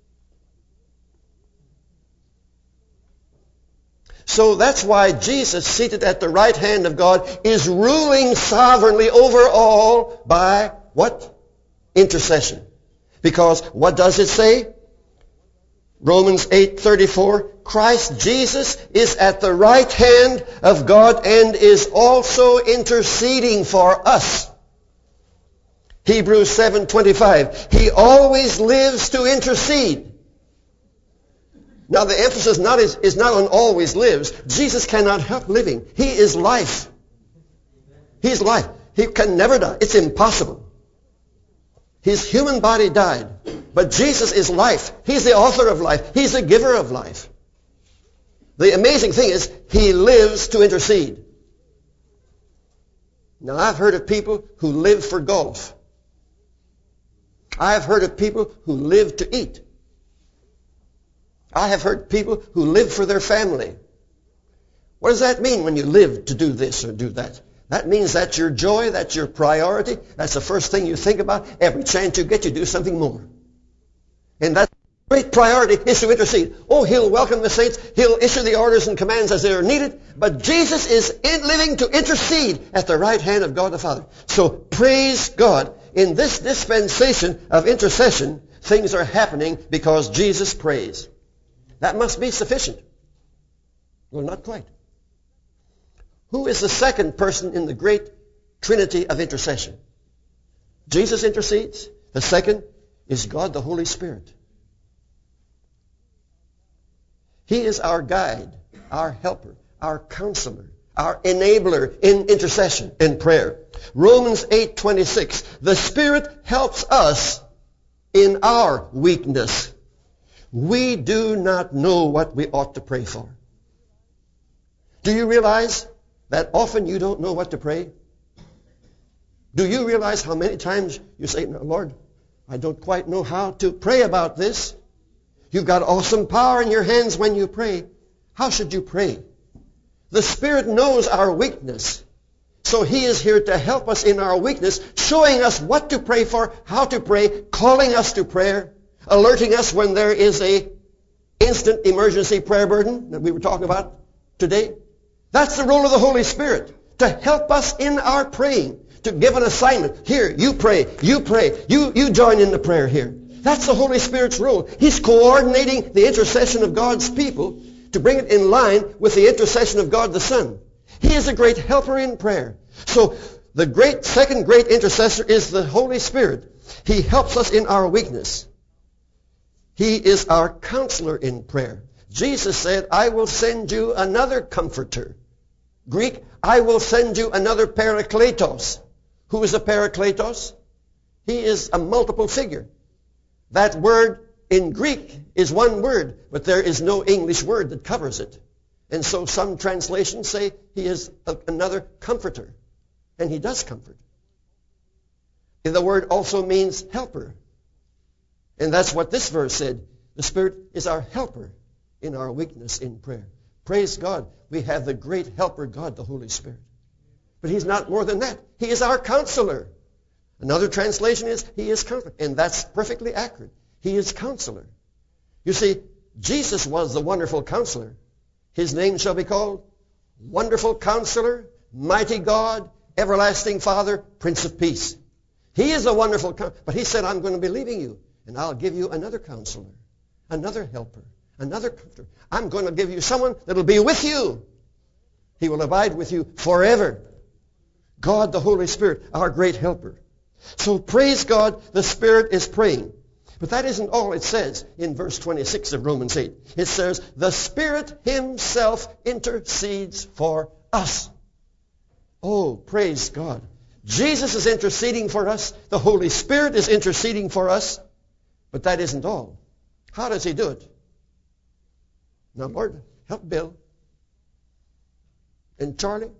So that's why Jesus, seated at the right hand of God, is ruling sovereignly over all by what? Intercession. Because what does it say? Romans eight thirty-four, Christ Jesus is at the right hand of God and is also interceding for us. Hebrews seven twenty-five, he always lives to intercede. Now the emphasis not is, is not on always lives. Jesus cannot help living. He is life. He's life. He can never die. It's impossible. His human body died. But Jesus is life. He's the author of life. He's the giver of life. The amazing thing is, he lives to intercede. Now, I've heard of people who live for golf. I've heard of people who live to eat. I have heard people who live for their family. What does that mean when you live to do this or do that? That means that's your joy, that's your priority. That's the first thing you think about. Every chance you get, you do something more. And that great priority is to intercede. Oh, he'll welcome the saints. He'll issue the orders and commands as they are needed. But Jesus is in living to intercede at the right hand of God the Father. So praise God. In this dispensation of intercession, things are happening because Jesus prays. That must be sufficient. Well, not quite. Who is the second person in the great trinity of intercession? Jesus intercedes. The second is God the Holy Spirit. He is our guide, our helper, our counselor, our enabler in intercession and prayer. Romans eight twenty-six, the Spirit helps us in our weakness. We do not know what we ought to pray for. Do you realize that often you don't know what to pray? Do you realize how many times you say, Lord, I don't quite know how to pray about this. You've got awesome power in your hands when you pray. How should you pray? The Spirit knows our weakness. So He is here to help us in our weakness, showing us what to pray for, how to pray, calling us to prayer, alerting us when there is a instant emergency prayer burden that we were talking about today. That's the role of the Holy Spirit, to help us in our praying, to give an assignment. Here, you pray, you pray, you, you join in the prayer here. That's the Holy Spirit's role. He's coordinating the intercession of God's people to bring it in line with the intercession of God the Son. He is a great helper in prayer. So the great second great intercessor is the Holy Spirit. He helps us in our weakness. He is our counselor in prayer. Jesus said, I will send you another comforter. Greek, I will send you another parakletos. Who is a parakletos? He is a multiple figure. That word in Greek is one word, but there is no English word that covers it. And so some translations say he is a, another comforter. And he does comfort. And the word also means helper. And that's what this verse said. The Spirit is our helper in our weakness in prayer. Praise God, we have the great helper, God, the Holy Spirit. But He's not more than that. He is our counselor. Another translation is, He is counselor. And that's perfectly accurate. He is counselor. You see, Jesus was the wonderful counselor. His name shall be called Wonderful Counselor, Mighty God, Everlasting Father, Prince of Peace. He is a wonderful counselor. But He said, I'm going to be leaving you, and I'll give you another counselor, another helper, another comforter. I'm going to give you someone that will be with you. He will abide with you forever. God, the Holy Spirit, our great helper. So praise God, the Spirit is praying. But that isn't all it says in verse twenty-six of Romans eight. It says, the Spirit himself intercedes for us. Oh, praise God. Jesus is interceding for us. The Holy Spirit is interceding for us. But that isn't all. How does he do it? Now, Lord, help Bill and Charlie.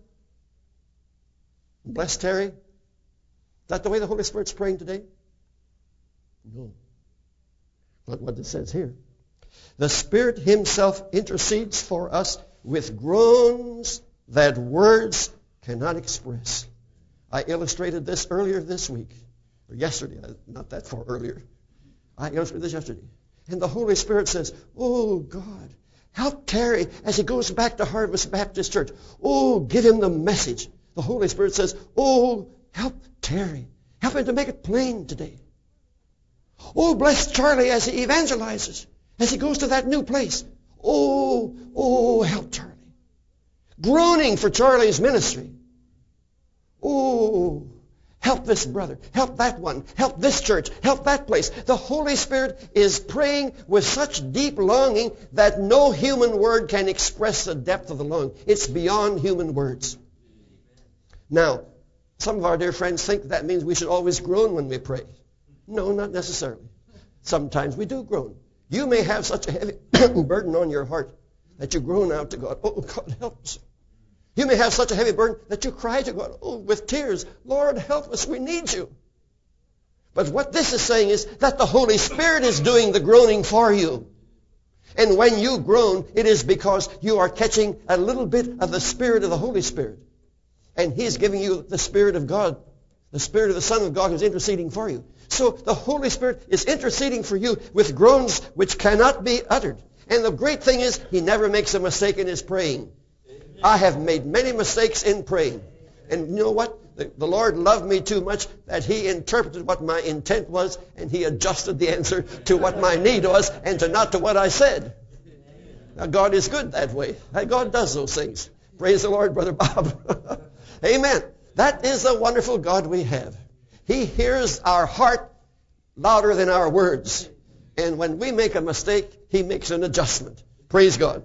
Bless Terry. Is that the way the Holy Spirit's praying today? No. Look what it says here. The Spirit himself intercedes for us with groans that words cannot express. I illustrated this earlier this week, or yesterday, not that far earlier. I illustrated this yesterday. And the Holy Spirit says, oh, God, help Terry as he goes back to Harvest Baptist Church. Oh, give him the message. The Holy Spirit says, oh, help Terry. Help him to make it plain today. Oh, bless Charlie as he evangelizes, as he goes to that new place. Oh, oh, help Charlie. Groaning for Charlie's ministry. Oh, help this brother. Help that one. Help this church. Help that place. The Holy Spirit is praying with such deep longing that no human word can express the depth of the longing. It's beyond human words. Now, some of our dear friends think that means we should always groan when we pray. No, not necessarily. Sometimes we do groan. You may have such a heavy burden on your heart that you groan out to God. Oh, God, help us. You may have such a heavy burden that you cry to God, oh, with tears, Lord, help us, we need you. But what this is saying is that the Holy Spirit is doing the groaning for you. And when you groan, it is because you are catching a little bit of the Spirit of the Holy Spirit. And He's giving you the Spirit of God, the Spirit of the Son of God who's interceding for you. So the Holy Spirit is interceding for you with groans which cannot be uttered. And the great thing is, He never makes a mistake in His praying. I have made many mistakes in praying. And you know what? The, the Lord loved me too much that He interpreted what my intent was, and He adjusted the answer to what my need was and to not to what I said. Now, God is good that way. God does those things. Praise the Lord, Brother Bob. Amen. That is the wonderful God we have. He hears our heart louder than our words. And when we make a mistake, He makes an adjustment. Praise God.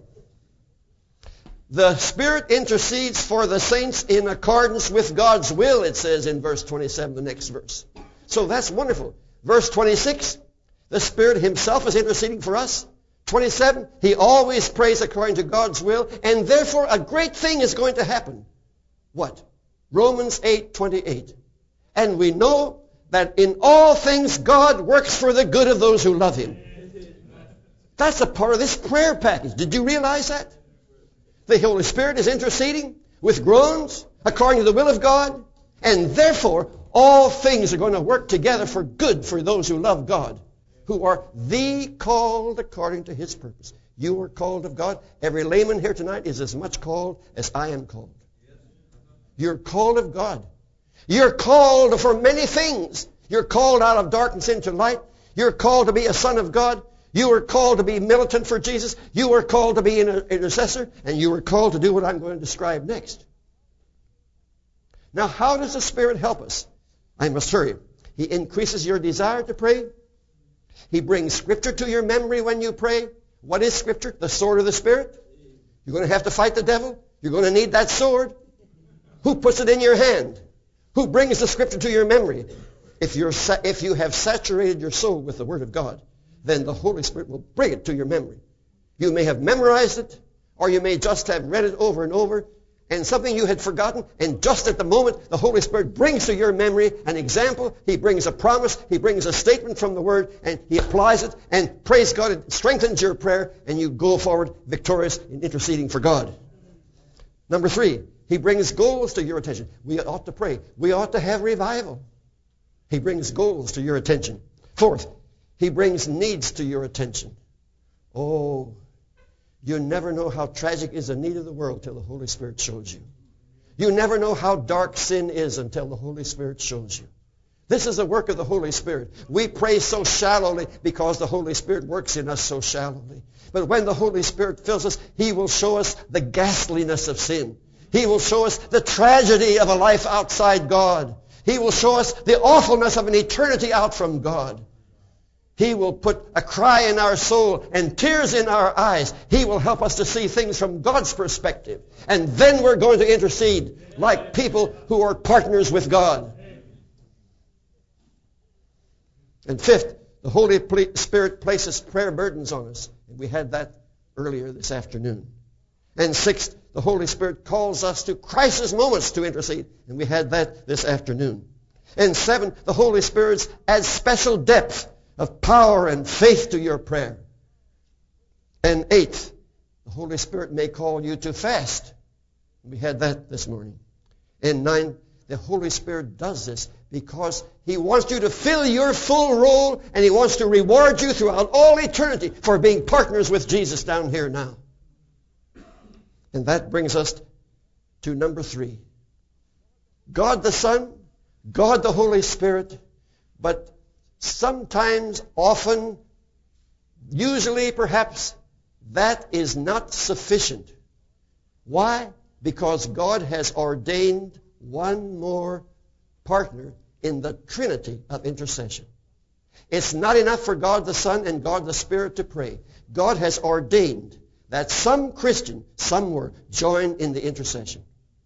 The Spirit intercedes for the saints in accordance with God's will, it says in verse twenty-seven, the next verse. So that's wonderful. Verse twenty-six, the Spirit Himself is interceding for us. twenty-seven, He always prays according to God's will, and therefore a great thing is going to happen. What? Romans eight twenty-eight. And we know that in all things God works for the good of those who love Him. That's a part of this prayer package. Did you realize that? The Holy Spirit is interceding with groans according to the will of God, and therefore all things are going to work together for good for those who love God, who are the called according to His purpose. You are called of God. Every layman here tonight is as much called as I am called. You're called of God. You're called for many things. You're called out of darkness into light. You're called to be a son of God. You are called to be militant for Jesus. You are called to be an intercessor. And you are called to do what I'm going to describe next. Now, how does the Spirit help us? I must hurry. He increases your desire to pray. He brings Scripture to your memory when you pray. What is Scripture? The sword of the Spirit. You're going to have to fight the devil. You're going to need that sword. Who puts it in your hand? Who brings the Scripture to your memory? If, you're sa- if you have saturated your soul with the Word of God, then the Holy Spirit will bring it to your memory. You may have memorized it, or you may just have read it over and over, and something you had forgotten, and just at the moment, the Holy Spirit brings to your memory an example. He brings a promise. He brings a statement from the Word, and He applies it, and praise God, it strengthens your prayer, and you go forward victorious in interceding for God. Number three, He brings goals to your attention. We ought to pray. We ought to have revival. He brings goals to your attention. Fourth, He brings needs to your attention. Oh, you never know how tragic is the need of the world till the Holy Spirit shows you. You never know how dark sin is until the Holy Spirit shows you. This is the work of the Holy Spirit. We pray so shallowly because the Holy Spirit works in us so shallowly. But when the Holy Spirit fills us, He will show us the ghastliness of sin. He will show us the tragedy of a life outside God. He will show us the awfulness of an eternity out from God. He will put a cry in our soul and tears in our eyes. He will help us to see things from God's perspective. And then we're going to intercede like people who are partners with God. And fifth, the Holy Spirit places prayer burdens on us. And we had that earlier this afternoon. And sixth, the Holy Spirit calls us to crisis moments to intercede. And we had that this afternoon. And seven, the Holy Spirit adds special depth of power and faith to your prayer. And eighth, the Holy Spirit may call you to fast. We had that this morning. And nine, the Holy Spirit does this because He wants you to fill your full role, and He wants to reward you throughout all eternity for being partners with Jesus down here now. And that brings us to number three. God the Son, God the Holy Spirit, but sometimes, often, usually perhaps, that is not sufficient. Why? Because God has ordained one more partner in the Trinity of intercession. It's not enough for God the Son and God the Spirit to pray. God has ordained that some Christian somewhere join in the intercession.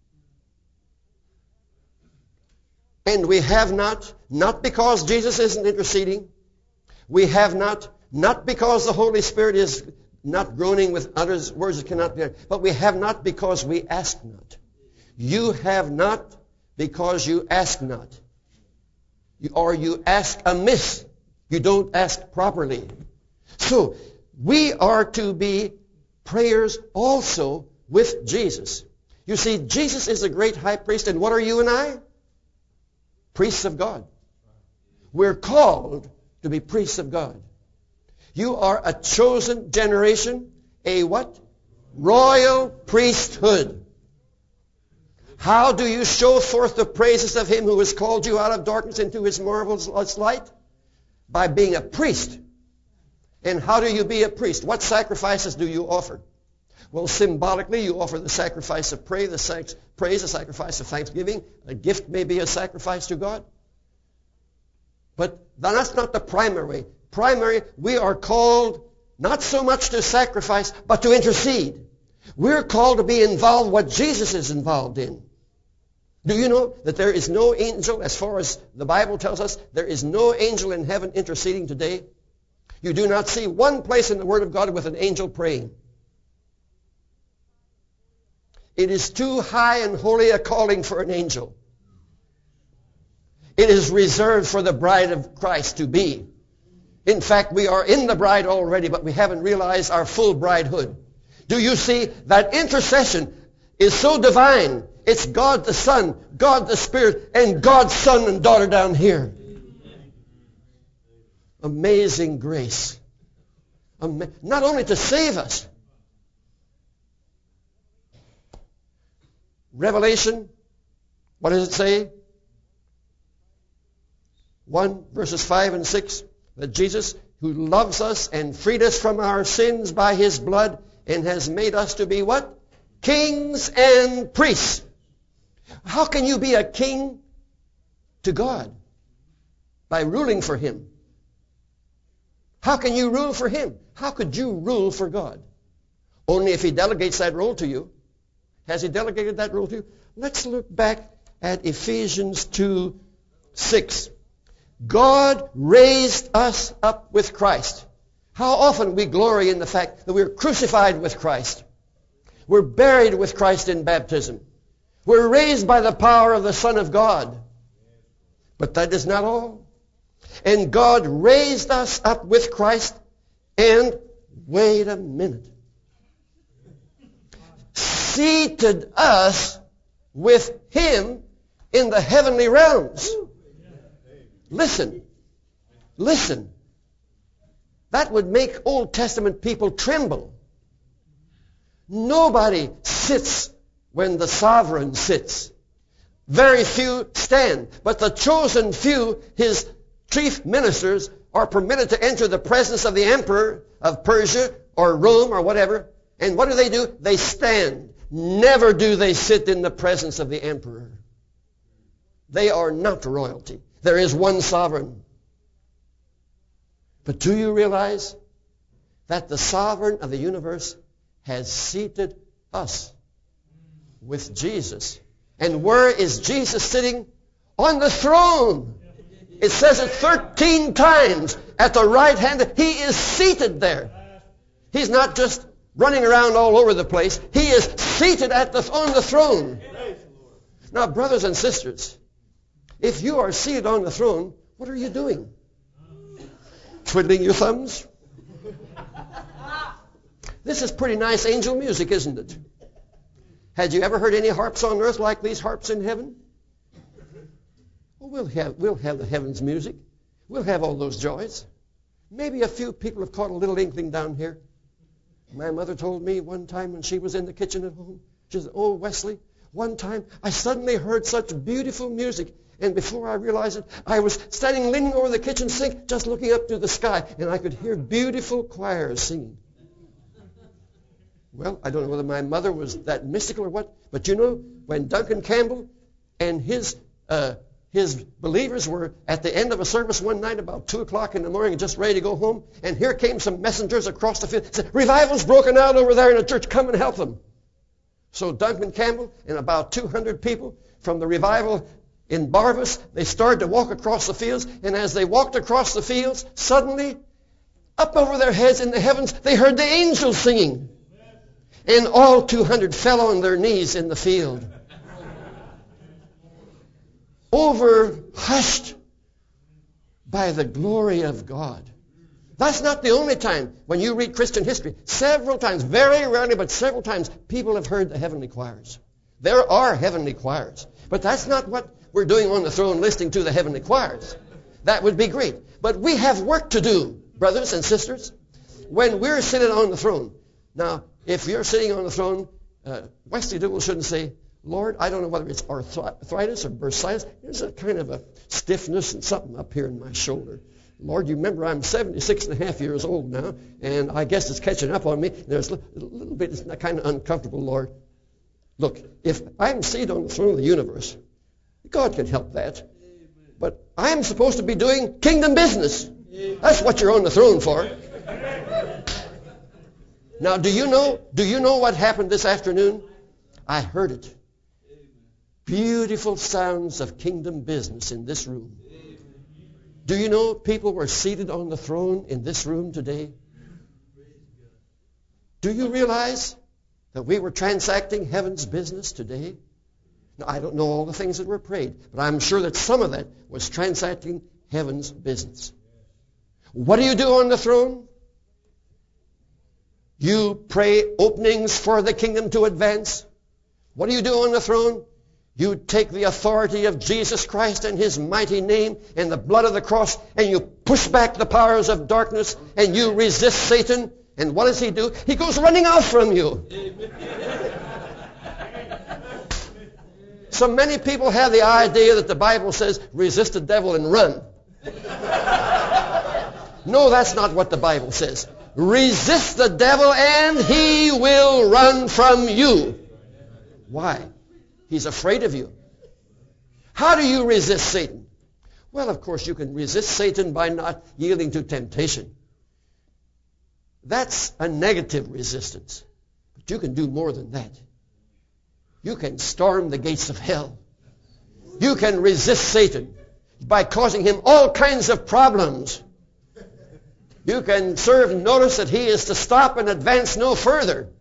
And we have not, not because Jesus isn't interceding, we have not, not because the Holy Spirit is not groaning with others, words that cannot be uttered, but we have not because we ask not. You have not because you ask not. You, or you ask amiss. You don't ask properly. So, we are to be prayers also with Jesus. You see, Jesus is a great high priest, and what are you and I? Priests of God. We're called to be priests of God. You are a chosen generation, a what? Royal priesthood. How do you show forth the praises of Him who has called you out of darkness into His marvelous light? By being a priest. And how do you be a priest? What sacrifices do you offer? Well, symbolically, you offer the sacrifice of praise, the sac- praise, the sacrifice of thanksgiving. A gift may be a sacrifice to God. But that's not the primary. Primary, we are called not so much to sacrifice, but to intercede. We're called to be involved what Jesus is involved in. Do you know that there is no angel, as far as the Bible tells us, there is no angel in heaven interceding today? You do not see one place in the Word of God with an angel praying. It is too high and holy a calling for an angel. It is reserved for the bride of Christ to be. In fact, we are in the bride already, but we haven't realized our full bridehood. Do you see that intercession is so divine? It's God the Son, God the Spirit, and God's son and daughter down here. Amazing grace. Ama- not only to save us. Revelation, what does it say? one verses five and six, that Jesus, who loves us and freed us from our sins by His blood and has made us to be what? Kings and priests. How can you be a king to God? By ruling for Him. How can you rule for Him? How could you rule for God? Only if He delegates that role to you. Has He delegated that role to you? Let's look back at Ephesians two six. God raised us up with Christ. How often we glory in the fact that we're crucified with Christ. We're buried with Christ in baptism. We're raised by the power of the Son of God. But that is not all. And God raised us up with Christ and, wait a minute, seated us with Him in the heavenly realms. Listen. Listen. That would make Old Testament people tremble. Nobody sits when the sovereign sits. Very few stand. But the chosen few, His chief ministers, are permitted to enter the presence of the emperor of Persia or Rome or whatever. And what do they do? They stand. Never do they sit in the presence of the emperor. They are not royalty. There is one sovereign. But do you realize that the sovereign of the universe has seated us with Jesus? And where is Jesus sitting? On the throne. It says it thirteen times at the right hand. He is seated there. He's not just running around all over the place. He is seated at the, on the throne. Now, brothers and sisters, if you are seated on the throne, what are you doing? Twiddling your thumbs? This is pretty nice angel music, isn't it? Had you ever heard any harps on earth like these harps in heaven? Well, we'll have, we'll have the heavens music. We'll have all those joys. Maybe a few people have caught a little inkling down here. My mother told me one time when she was in the kitchen at home, she said, "Oh, Wesley, one time I suddenly heard such beautiful music, and before I realized it, I was standing leaning over the kitchen sink, just looking up to the sky, and I could hear beautiful choirs singing." Well, I don't know whether my mother was that mystical or what, but you know, when Duncan Campbell and his uh, his believers were at the end of a service one night about two o'clock in the morning and just ready to go home, and here came some messengers across the field, said, "Revival's broken out over there in the church, come and help them." So Duncan Campbell and about two hundred people from the revival in Barvas, they started to walk across the fields, and as they walked across the fields, suddenly, up over their heads in the heavens, they heard the angels singing. And all two hundred fell on their knees in the field. Over hushed by the glory of God. That's not the only time when you read Christian history. Several times, very rarely, but several times, people have heard the heavenly choirs. There are heavenly choirs. But that's not what we're doing on the throne, listening to the heavenly choirs. That would be great. But we have work to do, brothers and sisters, when we're sitting on the throne. Now, if you're sitting on the throne, uh, Wesley Dugal shouldn't say, "Lord, I don't know whether it's arthritis or bursitis. There's a kind of a stiffness and something up here in my shoulder. Lord, you remember I'm seventy-six and a half years old now, and I guess it's catching up on me. There's a little bit, it's kind of uncomfortable, Lord." Look, if I'm seated on the throne of the universe, God can help that. But I'm supposed to be doing kingdom business. That's what you're on the throne for. Now, do you know, do you know what happened this afternoon? I heard it. Beautiful sounds of kingdom business in this room. Do you know people were seated on the throne in this room today? Do you realize that we were transacting heaven's business today? Now, I don't know all the things that were prayed, but I'm sure that some of that was transacting heaven's business. What do you do on the throne? You pray openings for the kingdom to advance. What do you do on the throne? You take the authority of Jesus Christ and His mighty name and the blood of the cross, and you push back the powers of darkness, and you resist Satan. And what does he do? He goes running off from you. So many people have the idea that the Bible says, resist the devil and run. No, that's not what the Bible says. Resist the devil and he will run from you. Why? He's afraid of you. How do you resist Satan? Well, of course, you can resist Satan by not yielding to temptation. That's a negative resistance. But you can do more than that. You can storm the gates of hell. You can resist Satan by causing him all kinds of problems. You can serve notice that he is to stop and advance no further.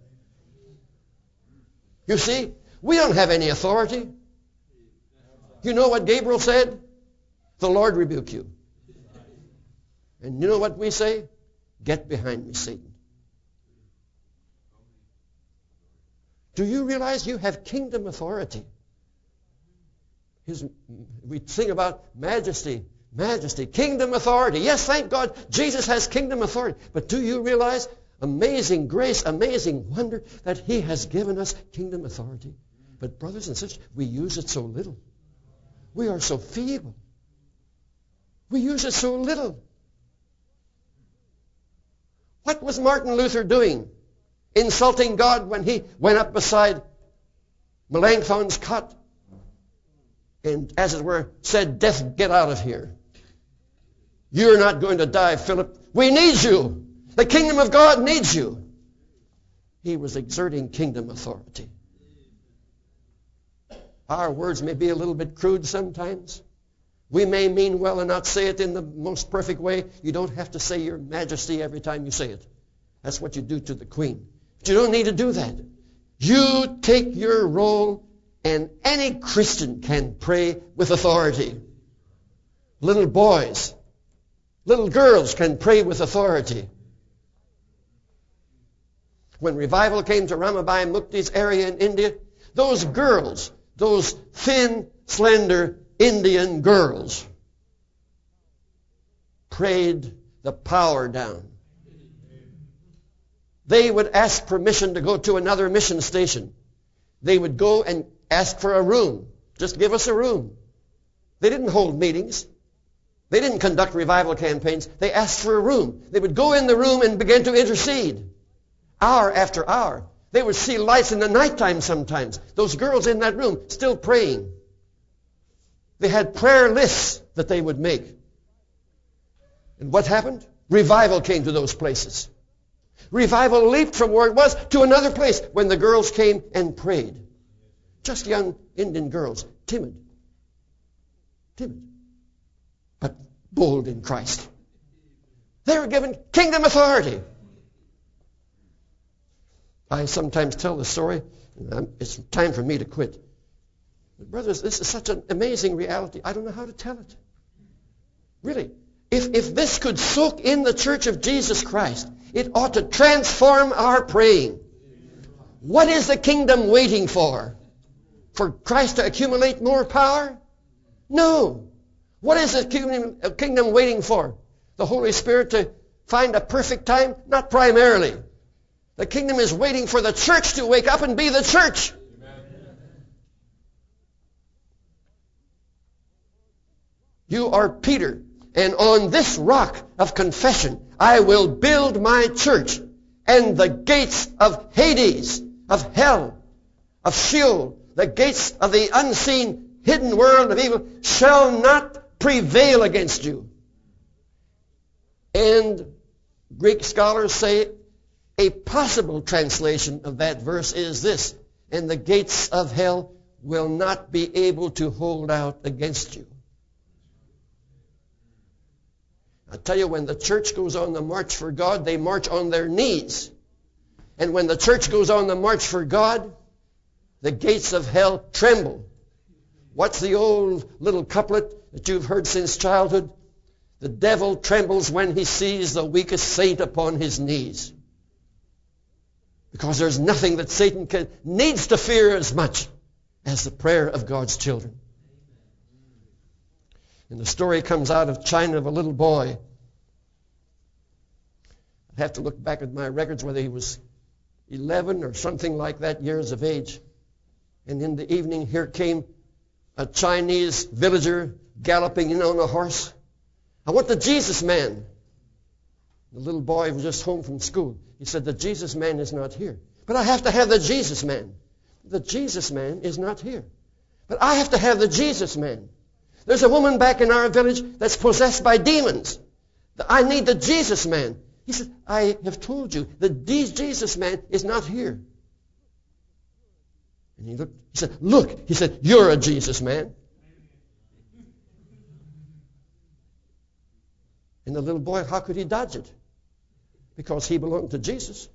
You see, we don't have any authority. You know what Gabriel said? The Lord rebuke you. And you know what we say? Get behind me, Satan. Do you realize you have kingdom authority? His, we sing about majesty, majesty, kingdom authority. Yes, thank God, Jesus has kingdom authority. But do you realize, amazing grace, amazing wonder, that He has given us kingdom authority? But brothers and sisters, we use it so little. We are so feeble. We use it so little. What was Martin Luther doing? Insulting God when he went up beside Melanchthon's cot and, as it were, said, "Death, get out of here. You're not going to die, Philip. We need you. The kingdom of God needs you. He was exerting kingdom authority. Our words may be a little bit crude sometimes. We may mean well and not say it in the most perfect way. You don't have to say your majesty every time you say it. That's what you do to the queen. But you don't need to do that. You take your role, and any Christian can pray with authority. Little boys, little girls can pray with authority. When revival came to Ramabai Mukti's area in India, those girls, those thin, slender Indian girls, prayed the power down. They would ask permission to go to another mission station. They would go and ask for a room. Just give us a room. They didn't hold meetings. They didn't conduct revival campaigns. They asked for a room. They would go in the room and begin to intercede. Hour after hour. They would see lights in the nighttime sometimes. Those girls in that room still praying. They had prayer lists that they would make. And what happened? Revival came to those places. Revival leaped from where it was to another place when the girls came and prayed. Just young Indian girls, timid. Timid. But bold in Christ. They were given kingdom authority. I sometimes tell the story. It's time for me to quit. But brothers, this is such an amazing reality. I don't know how to tell it. Really. If, if this could soak in the church of Jesus Christ, it ought to transform our praying. What is the kingdom waiting for? For Christ to accumulate more power? No. What is the kingdom, kingdom waiting for? The Holy Spirit to find a perfect time? Not primarily. The kingdom is waiting for the church to wake up and be the church. You are Peter, and on this rock of confession I will build my church, and the gates of Hades, of hell, of Sheol, the gates of the unseen, hidden world of evil shall not prevail against you. And Greek scholars say a possible translation of that verse is this: and the gates of hell will not be able to hold out against you. I tell you, when the church goes on the march for God, they march on their knees. And when the church goes on the march for God, the gates of hell tremble. What's the old little couplet that you've heard since childhood? The devil trembles when he sees the weakest saint upon his knees. Because there's nothing that Satan can, needs to fear as much as the prayer of God's children. And the story comes out of China of a little boy. I'd have to look back at my records whether he was eleven or something like that years of age. And in the evening, here came a Chinese villager galloping in on a horse. I want the Jesus man. The little boy was just home from school. He said, the Jesus man is not here. But I have to have the Jesus man. The Jesus man is not here. But I have to have the Jesus man. There's a woman back in our village that's possessed by demons. I need the Jesus man. He said, I have told you, the Jesus man is not here. And he looked, he said, look, he said, you're a Jesus man. And the little boy, how could he dodge it? Because he belonged to Jesus.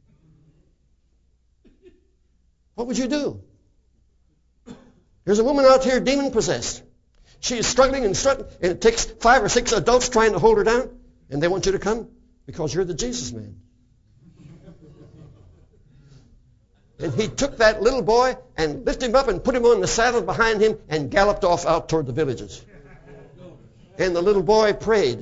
What would you do? There's a woman out here demon-possessed. She is struggling and struggling, and it takes five or six adults trying to hold her down, and they want you to come because you're the Jesus man. And he took that little boy and lifted him up and put him on the saddle behind him and galloped off out toward the villages. And the little boy prayed.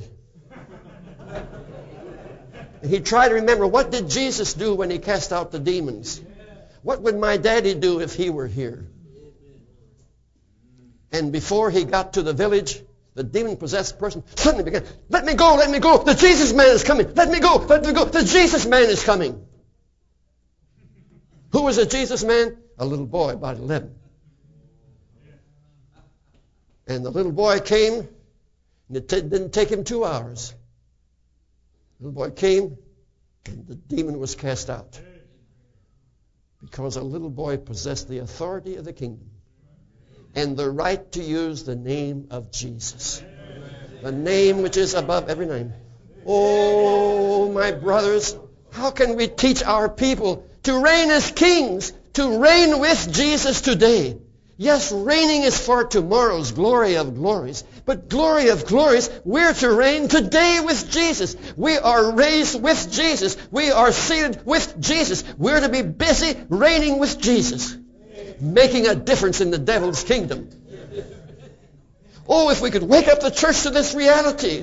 And he tried to remember, what did Jesus do when he cast out the demons? What would my daddy do if he were here? And before he got to the village, the demon-possessed person suddenly began, let me go, let me go, the Jesus man is coming, let me go, let me go, the Jesus man is coming. Who was a Jesus man? A little boy, about eleven. And the little boy came, and it t- didn't take him two hours. The little boy came, and the demon was cast out. Because a little boy possessed the authority of the kingdom and the right to use the name of Jesus. The name which is above every name. Oh, my brothers, how can we teach our people to reign as kings, to reign with Jesus today? Yes, reigning is for tomorrow's glory of glories. But glory of glories, we're to reign today with Jesus. We are raised with Jesus. We are seated with Jesus. We're to be busy reigning with Jesus, making a difference in the devil's kingdom. Oh, if we could wake up the church to this reality.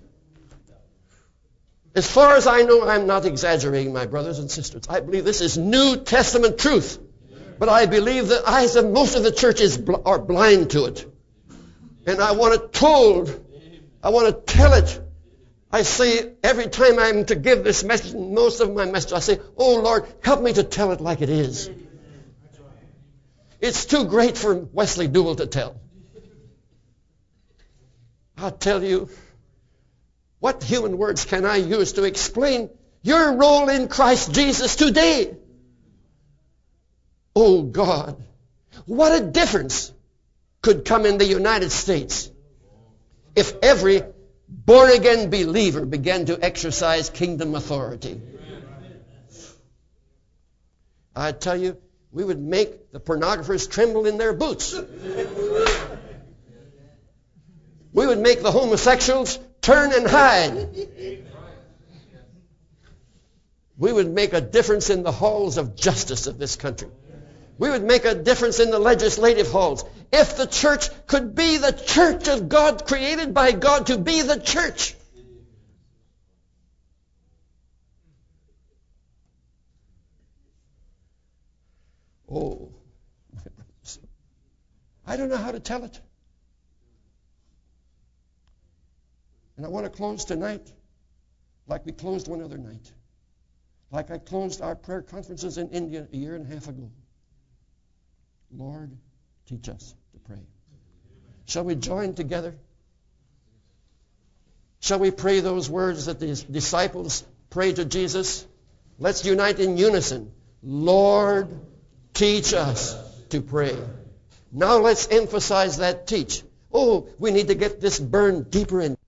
As far as I know, I'm not exaggerating, my brothers and sisters. I believe this is New Testament truth. But I believe the eyes of most of the churches are blind to it. And I want it told. I want to tell it. I say every time I'm to give this message, most of my message, I say, oh Lord, help me to tell it like it is. It's too great for Wesley Duell to tell. I'll tell you, what human words can I use to explain your role in Christ Jesus today? Oh God, what a difference could come in the United States if every born-again believer began to exercise kingdom authority. I tell you, we would make the pornographers tremble in their boots. We would make the homosexuals turn and hide. We would make a difference in the halls of justice of this country. We would make a difference in the legislative halls. If the church could be the church of God, created by God to be the church. Oh, I don't know how to tell it. And I want to close tonight like we closed one other night. Like I closed our prayer conferences in India a year and a half ago. Lord, teach us to pray. Shall we join together? Shall we pray those words that the disciples prayed to Jesus? Let's unite in unison. Lord, teach us to pray. Now let's emphasize that teach. Oh, we need to get this burned deeper and